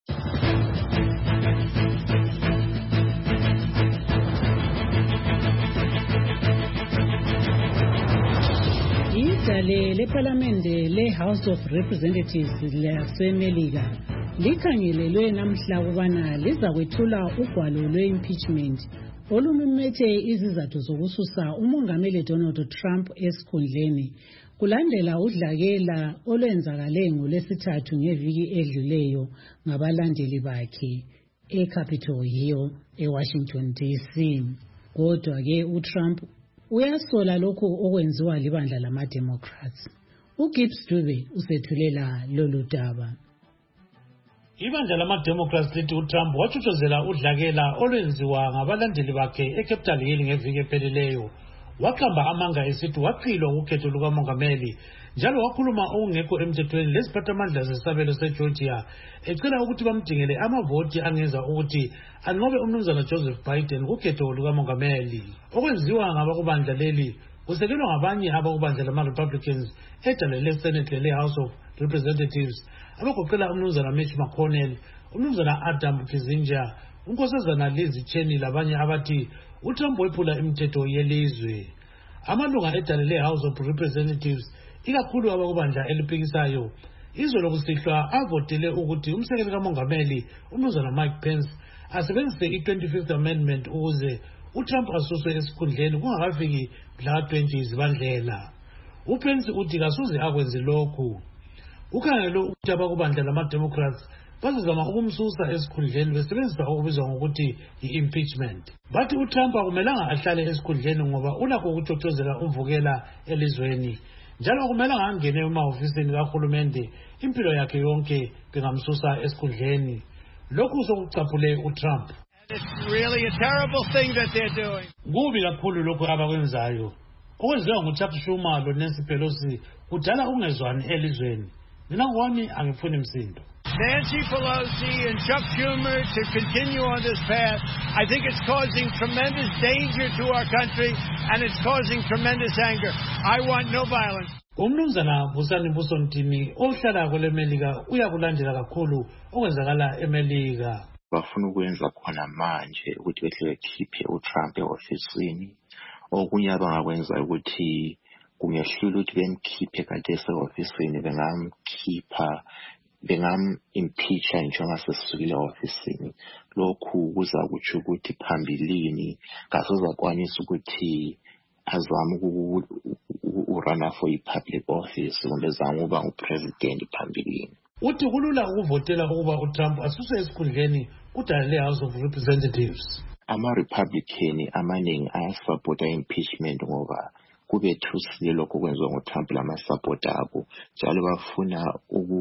[SPEAKER 3] Idale leParlamente le-House of Representatives laseMelika likhangelelwe namhla ukubana liza kwethula ugwalo lwe-impeachment olumemethe izizathu zokususa umongameli Donald Trump esikhundleni kulandela udlakela olwenzakale ngolwesithathu ngeviki edluleyo ngabalandeli bakhe eCapitol Hill eWashington D C. Kodwa-ke uTrump uyasola lokhu okwenziwa libandla lama-Democrats. uGibbs Dube usethulela lolu daba.
[SPEAKER 15] Ibandla lama-Democrats lithi uTrump wachuchuzela udlakela olwenziwa ngabalandeli bakhe eCapitol Hill ngeviki epheleleyo. Waqamba amanga esithi waqhilwa ukhetho lukamongameli njalo wakhuluma okungekho emthethweni lesiphathamandla sesabelo seGeorgia ecela ukuthi bamdingele amavoti angenza ukuthi anqobe umnumzana Joseph Biden kukhetho lukamongameli. Okwenziwa ngabakubandla leli kusekelwa ngabanye abakubandla lama-Republicans edale le-Senate le-House of Representatives abagoqela umnumzana Mitch McConnell, umnumzana Adam Kinzinger, unkosazana Liz Cheney labanye abathi uTrump wephula imithetho yelizwe. Amalunga edale le-House of Representatives ikakhulu abakubandla eliphikisayo izolo kusihlwa avotele ukuthi umsekeli kamongameli umnumzana Mike Pence asebenzise i-twenty-fifth amendment ukuze uTrump asuswe esikhundleni kungakafiki mhla twenty Zibandlela. UPence uthi kasuze akwenze lokhu. Ukhangele ukuthi abakubandla lama-Democrats bazizama ukumsusa esikhundleni besebenzisa okubizwa ngokuthi i-impeachment. Bathi uTrump akumelanga ahlale esikhundleni ngoba ulakho ukuchochozela umvukela elizweni, njalo akumelanga angene emahofisini kahulumende impilo yakhe yonke bengamsusa esikhundleni. Lokhu sokucaphule uTrump.
[SPEAKER 2] It's really a terrible thing that they're doing.
[SPEAKER 15] Kubi kakhulu lokhu abakwenzayo. Okwenziwa nguChuck Schumer loNancy Pelosi kudala ungezwani elizweni. Mina ngwami angifuni msindo.
[SPEAKER 2] Nancy Pelosi and Chuck Schumer to continue on this path, I think it's causing tremendous danger to our country and it's causing tremendous anger. I want no violence.
[SPEAKER 15] Umnumzana Busani Busontini ohlala kweleMelika uyakulandela kakhulu okwenzakala eMelika.
[SPEAKER 7] Bafuna ukwenza khona manje ukuthi behle bekhiphe uTrump e-ofisini. Okunye abangakwenza ukuthi kungehlula ukuthi bemkhiphe kade ese-ofisini, bengamkhipha bengam-impeacha nje ngasesukile e-ofisini. Lokhu kuza kutsho ukuthi phambilini kasezakwanisa ukuthi azame ukurana for i-public office kumbe ezame ukuba ngupresident phambilini.
[SPEAKER 15] Uthi kulula ukuvotela ukuba uTrump asuse esikhundleni kudala le-House of Representatives.
[SPEAKER 7] Ama-Republican amaningi ayasupporta impeachment ngoba kubethusile lokho kwenziwa ngoTrump lamasupporta abo, njalo bafuna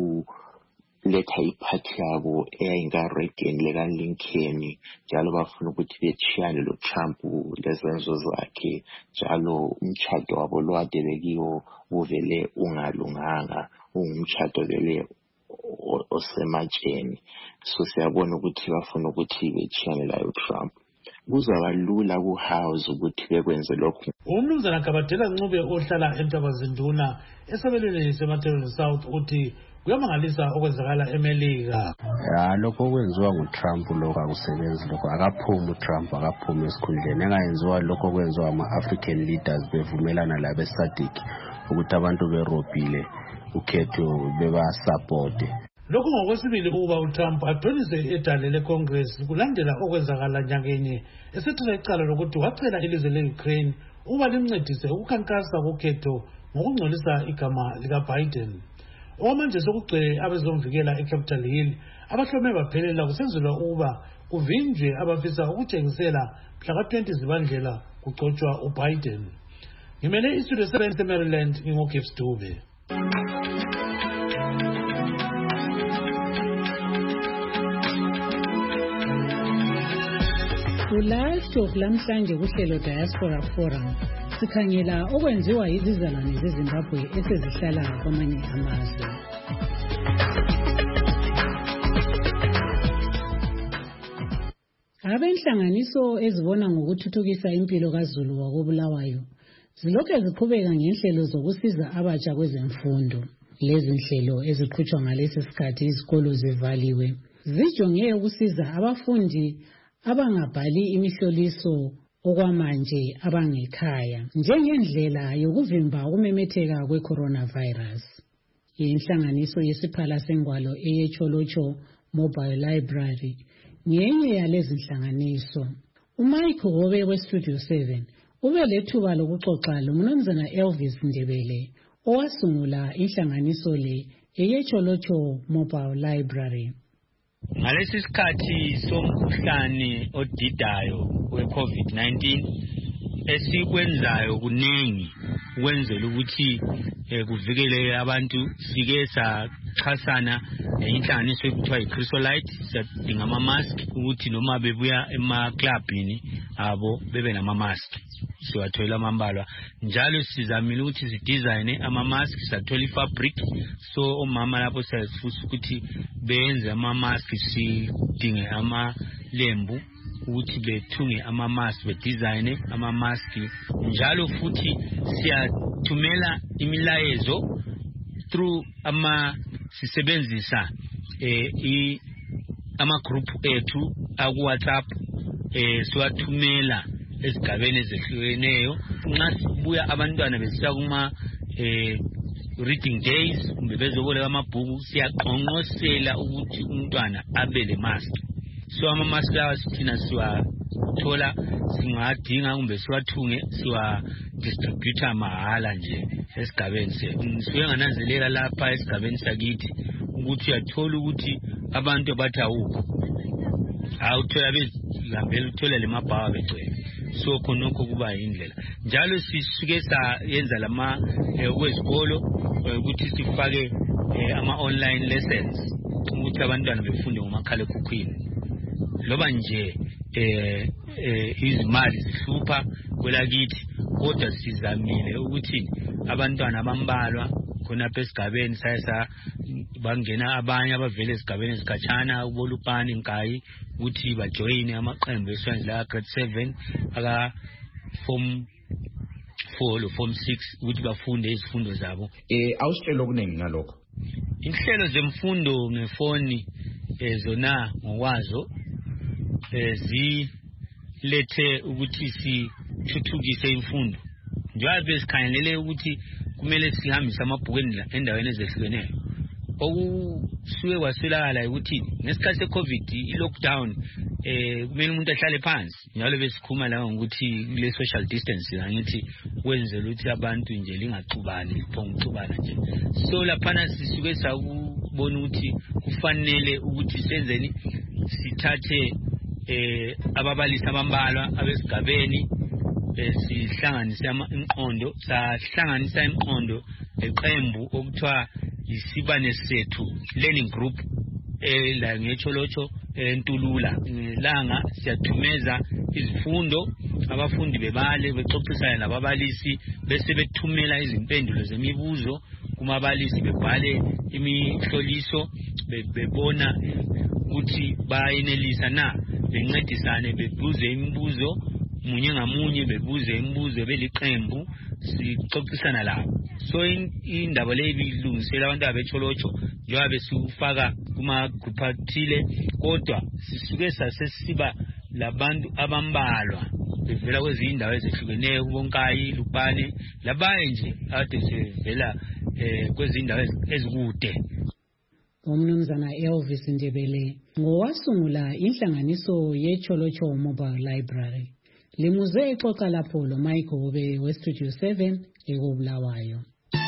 [SPEAKER 7] ukuletha iphathi yabo eyayinka-Reagan leka-Lincoln, njalo bafuna ukuthi bechiyane lo Trump lezenzo zakhe, njalo umtshado wabo lwade bekiwo uvele ungalunganga, ungumtshado vele osematsheni. So siyabona ukuthi bafuna ukuthi bechiyane layo Trump. Kuzaba lula ku-House ukuthi bekwenze lokhu.
[SPEAKER 15] Umnumzana Kabadela Ncube ohlala eNtabazinduna esabelweni seMatabeleland South uthi kuyamangalisa okwenzakala eMelika.
[SPEAKER 6] Ya lokho kwenziwa nguTrump lokho akusebenzi lokho akaphumi uTrump akaphumi esikhundleni engayenziwa lokho kwenziwa ama-African leaders bevumelana labe SADC ukuthi abantu berobhile ukhetho bebasupport.
[SPEAKER 15] Lokhu ngokwesibili ukuba uTrump aqinise edale leCongress kulandela okwenzakala nyakenye esethola icala lokuthi wacela ilizwe le-Ukraine ukuba limncedise ukukhankasa kokhetho ngokungcolisa igama likaBiden. Okwamanje sokugcwele abezomvikela eCapitol Hill abahlome baphelela kusenzelwa ukuba kuvinjwe abafisa ukutshengisela mhla ka-twenty Zibandlela kugcotshwa uBiden. Ngimele istudio seven eMaryland ngingoGibbs Dube.
[SPEAKER 3] Live talk lamhlanje kuhlelo Diaspora Forum sikhangela okwenziwa izizalwane zeZimbabwe esezihlala kwamanye amazwe. Abenhlanganiso ezibona ngokuthuthukisa impilo kaZulu wakobulawayo zilokhu ziqhubeka ngenhlelo zokusiza abatsha kwezemfundo. Lezi nhlelo eziqhutshwa ngalesi sikhathi izikolo zivaliwe zijonge ukusiza abafundi abangabhali imihloliso okwamanje abangekhaya njengendlela yokuvimba ukumemetheka kwe-coronavirus. Inhlanganiso yesiphala sengwalo eyeCholocho Mobile Library ngenye yalezi nhlanganiso. uMike Hobe weStudio seven ube lethuba lokuxoxa loMnumzana Elvis Ndebele owasungula inhlanganiso le eyeCholocho Mobile Library.
[SPEAKER 8] Ngalesi sikhathi somkhuhlane odidayo we-COVID nineteen esikwenzayo kuningi ukwenzela ukuthi kuvikele abantu sike sachasana inhlanganiso ekuthiwa yiChrysolite sadinga ama-mask ukuthi noma bebuya ema-clubini abo bebe nama-mask siwathola amambalwa njalo sizamile ukuthi sidizayine ama-mask sathola ifabric so omama lapho siyafisa ukuthi benze ama-mask sidinge amalembu ukuthi bethunge ama-mask bedizayine ama-mask njalo futhi siyathumela imilayezo through ama sisebenzisa eh i ama-group ethu aku-WhatsApp eh siwathumela esigabeni ezehlukeneyo nxa sibuya abantwana besiya kuma eh reading days kumbe bezoboleka amabhuku siyaqonqosela ukuthi umntwana abe le mask so ama-mask lawa sithina siwathola singadinga kumbe siwathunge siwa distributor mahala nje esigabeni sethu. Siye ngananzelela lapha esigabeni sakithi ukuthi uyathola ukuthi abantu bathi awukho awuthola bezihambela uthola le mabhawa begcwele so khonokho kuba yindlela njalo sisuke sayenza lama kwezikolo ukuthi sifake ama-online lessons ukuthi abantwana befunde ngomakhalekhukhwini loba nje eh izimali zihlupha kwelakithi kodwa sizamile ukuthi abantwana abambalwa khona esigabeni sayesa bangena abanye abavele esigabeni esikhatshana ubolupani nkayi ukuthi bajoyine amaqembu esenzela grade seven aka form four lo form six ukuthi bafunde izifundo zabo.
[SPEAKER 23] Eh awusitshela okuningi ngalokho.
[SPEAKER 8] Inhlelo zemfundo ngefoni ezona ngokwazo ezilethe ukuthi sithuthukise imfundo njengoba besikhangelele ukuthi kumele sihambise amabhuku endaweni ezehlukeneyo okusuke kwasolakala ukuthi ngesikhathi seCovid i-lockdown eh kumele umuntu ahlale phansi njalo besikhuma la ngokuthi kule social distance ngithi kwenzela ukuthi abantu nje lingaxubani liphonguxubana nje so laphana sisuke sakubona ukuthi kufanele ukuthi senzeni sithathe eh ababalisi abambalwa abesigabeni sihlanganise inqondo sahlanganisa inqondo eqembu okuthiwa isibane sethu learning group la ngeCholocho eNtulula langa siyathumeza izifundo abafundi bebale bexoxisana nababalisi bese bethumela izimpendulo zemibuzo kumabalisi bebhale imihloliso bebona ukuthi bayenelisa na bencedisane bebuze imibuzo munye ngamunye bebuze imibuzo beliqembu sixoxisana lapho so indaba le bilungisela abantu abecholocho njengoba besufaka kuma group athile kodwa sisuke sasesiba labantu abambalwa bevela kwezindawo ezehlukeneyo kubonkayi Lupane labaye nje ade sevela eh kwezindawo ezikude.
[SPEAKER 3] Umnumzana Elvis Ndebele ngowasungula inhlanganiso yeCholocho Mobile Library limuze exoxa lapho lo Michael we Studio seven ekubulawayo.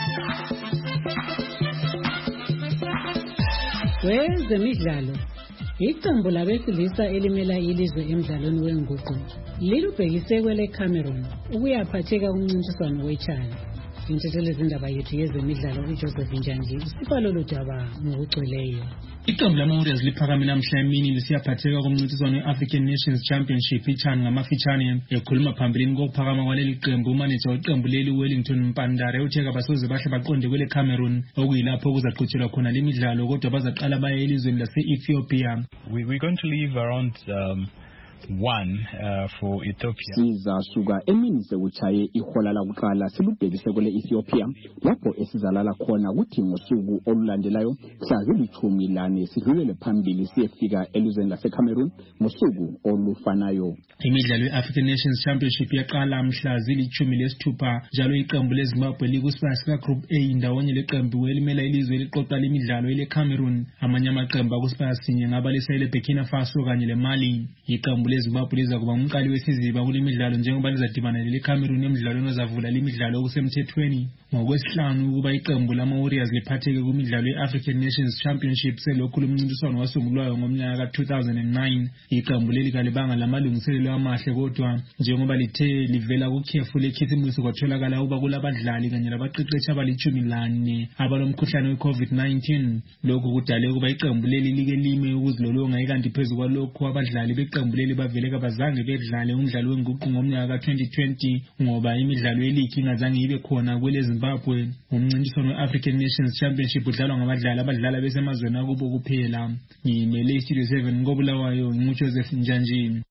[SPEAKER 3] Kwezemidlalo iqembu labesilisa elimela ilizwe emidlalweni wenguqu lilubhekise kwele Cameroon ukuyaphatheka kumncintiswano wechana. Intethelezi indaba yethu yezemidlalo uJoseph Njanji isipa lolu daba ngokugcweleyo.
[SPEAKER 20] Iqembu lama-Warriors liphakame namhla emini lisiyaphatheka kumncintiswano we-African Nations Championship iCHAN ngamafitshane. Ekhuluma phambilini kokuphakama kwaleli qembu umaneja weqembu leli Wellington Mpandare uthe kabasoze bahle baqonde kwele Cameroon okuyilapho kuzaqhutshelwa khona lemidlalo kodwa bazaqala baye elizweni lase-Ethiopia.
[SPEAKER 9] We, we're going to leave around um, one uh, for Ethiopia.
[SPEAKER 10] Sizasuka emini sekuchaye ihola lakuqala silubhekise kwele Ethiopia lapho esizalala khona kuthi ngosuku olulandelayo sazilithumi lane sidlulele phambili siyefika elizweni laseCameroon ngosuku olufanayo.
[SPEAKER 20] Imidlalo ye-African Nations Championship yaqala mhla zilithumi lesithupha njalo iqembu leZimbabwe likusibaya Group A ndawonye leqembu elimela ilizwe liqoqa lemidlalo ele Cameroon. Amanye amaqembu akusibaya sinye ngabalisa ele Burkina Faso kanye le Mali. Iqembu leZimbabwe liza kuba umqali wesiziba kule midlalo njengoba lizadibana le Cameroon emidlalweni ozavula lemidlalo okusemthethweni. Ngokwesihlanu ukuba iqembu lama-Warriors liphatheke kumidlalo ye-African Nations Championship selokhu lumncintiswano wasungulwayo ngomnyaka ka two thousand nine. Iqembu leli kalibanga lamalungiselelo amahle kodwa njengoba lithe livela kukhefu lekhisimusi kwatholakala uba kulabadlali kanye labaqeqeshi abalitshumi lane abalomkhuhlane we-COVID nineteen. Lokhu kudale ukuba iqembu leli like lime ukuzilolonga ikanti phezu kwalokhu abadlali beqembu leli bavele kabazange bedlale umdlalo wenguqu ngomnyaka ka twenty twenty ngoba imidlalo yeligi ingazange ibe khona kwele Zimbabwe. Umncintiswano we-African Nations Championship udlalwa ngabadlali abadlala besemazweni akubo kuphela. Ngimele iStudio seven ngobulawayo nguJoseph Njanji.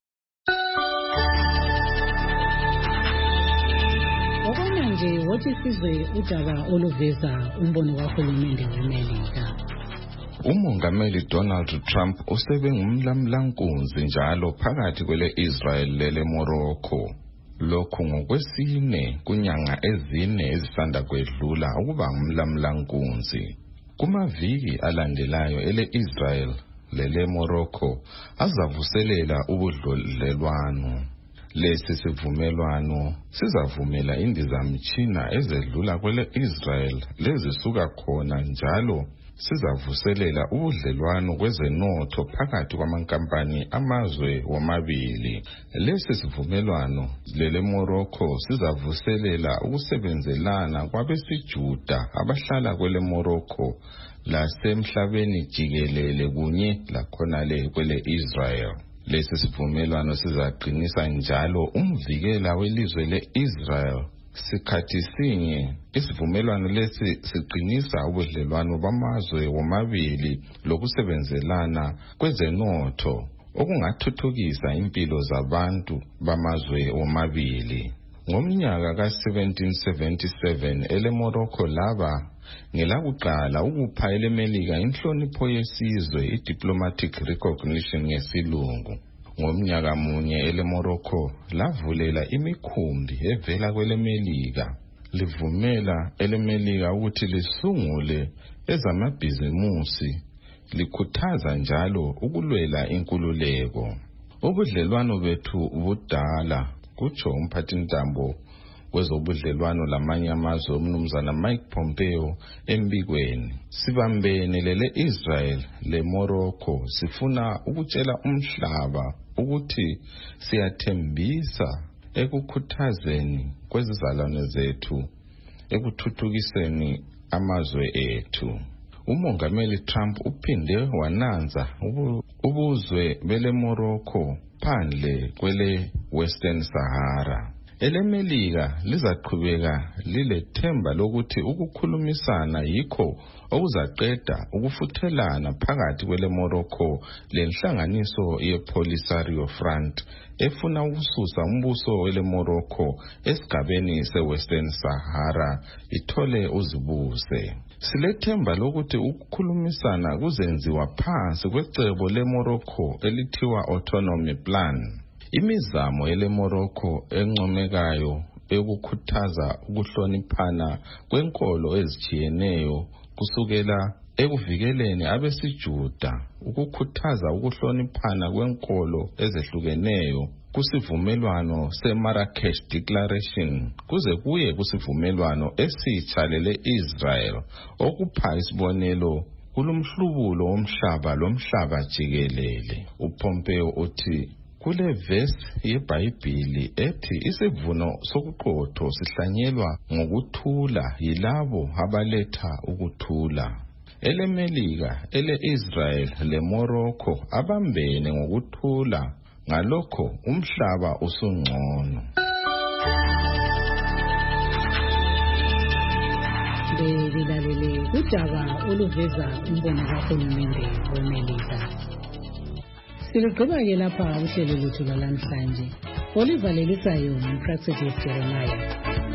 [SPEAKER 3] Okwamanje wothi sizwe udaba oluveza umbono kahulumende weMelika.
[SPEAKER 12] Umongameli Donald Trump usebe ngumlamlankunzi njalo phakathi kwele Israel lele Morocco. Lokhu ngokwesine kunyanga ezine ezisanda kwedlula ukuba ngumlamlankunzi. Kumaviki alandelayo ele Israel lele Morocco azavuselela ubudlelwano. Lesi sivumelwano sizavumela indizamtshina ezedlula kwele Israel lezisuka khona njalo sizavuselela ubudlelwano kwezenotho phakathi kwamankampani amazwe womabili. Lesi sivumelwano lele Morocco sizavuselela ukusebenzelana kwabesijuda abahlala kwele Morocco lasemhlabeni jikelele kunye lakhona le kwele Israel. Lesi sivumelwano sizaqinisa njalo umvikela welizwe le-Israel. Sikhathi sinye isivumelwano lesi siqinisa ubudlelwano bamazwe womabili lokusebenzelana kwezenotho okungathuthukisa impilo zabantu bamazwe womabili. Ngomnyaka ka seventeen seventy-seven ele Morocco laba ngelakuqala ukupha ele Melika inhlonipho yesizwe i-diplomatic recognition ngesilungu. Ngomnyaka munye ele Morocco lavulela imikhumbi evela kwele Melika livumela ele Melika ukuthi lisungule ezamabhizimusi likhuthaza njalo ukulwela inkululeko. Ubudlelwano bethu budala kutsho umphathintambo kwezobudlelwano lamanye amazwe umnumzana Mike Pompeo embikweni. Sibambene lele Israel le Morocco sifuna ukutshela umhlaba ukuthi siyathembisa ekukhuthazeni kwezizalwane zethu ekuthuthukiseni amazwe ethu. Umongameli Trump uphinde wananza ubuzwe bele Morocco phandle kwele Western Sahara. elemelika lizaqhubeka lilethemba lokuthi ukukhulumisana yikho okuzaqeda ukufuthelana phakathi kwele Morocco lenhlanganiso yePolisario Front efuna ukususa umbuso wele Morocco esigabeni seWestern Sahara ithole uzibuse. Silethemba lokuthi ukukhulumisana kuzenziwa phansi kwecebo le Morocco elithiwa Autonomy Plan. Imizamo ele Morocco encomekayo ekukhuthaza ukuhloniphana kwenkolo ezijiyeneyo kusukela ekuvikeleni abesijuda, ukukhuthaza ukuhloniphana kwenkolo ezehlukeneyo kusivumelwano seMarrakesh Declaration kuze kuye kusivumelwano esitsha lele Israel okupha isibonelo kulumhlubulo womhlaba lomhlaba jikelele. uPompeo uthi kule verse yeBhayibhili ethi isivuno sokuqotho sihlanyelwa ngokuthula yilabo abaletha ukuthula. Elemelika, ele Israel le Morocco abambene ngokuthula, ngalokho umhlaba usungcono.
[SPEAKER 3] Bebilalele udaba oluveza umbono kahulumende weMelika. Silugqiba-ke lapha uhlelo lwethu lwalamhlanje olivalelisayo nguMpraxedis Jeremiah.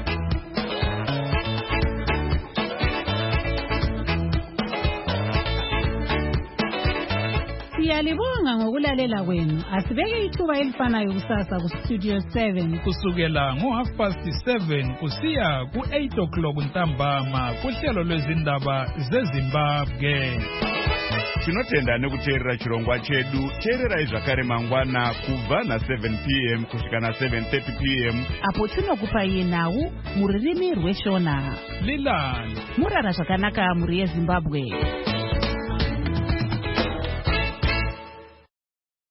[SPEAKER 3] Siyalibonga ngokulalela kwenu. Asibeke ithuba elifanayo kusasa ku Studio seven
[SPEAKER 1] kusukela ngo half past seven kusiya ku eight o'clock ntambama kuhlelo lwezindaba zeZimbabwe.
[SPEAKER 4] Tinotenda nekuteerera chirongwa chedu. Teererai zvakare mangwana kubva na seven p m kusvika na seven thirty p m
[SPEAKER 16] apo tinokupai nhau mururimi rweshona.
[SPEAKER 1] Lilani
[SPEAKER 16] murara zvakanaka muri yeZimbabwe.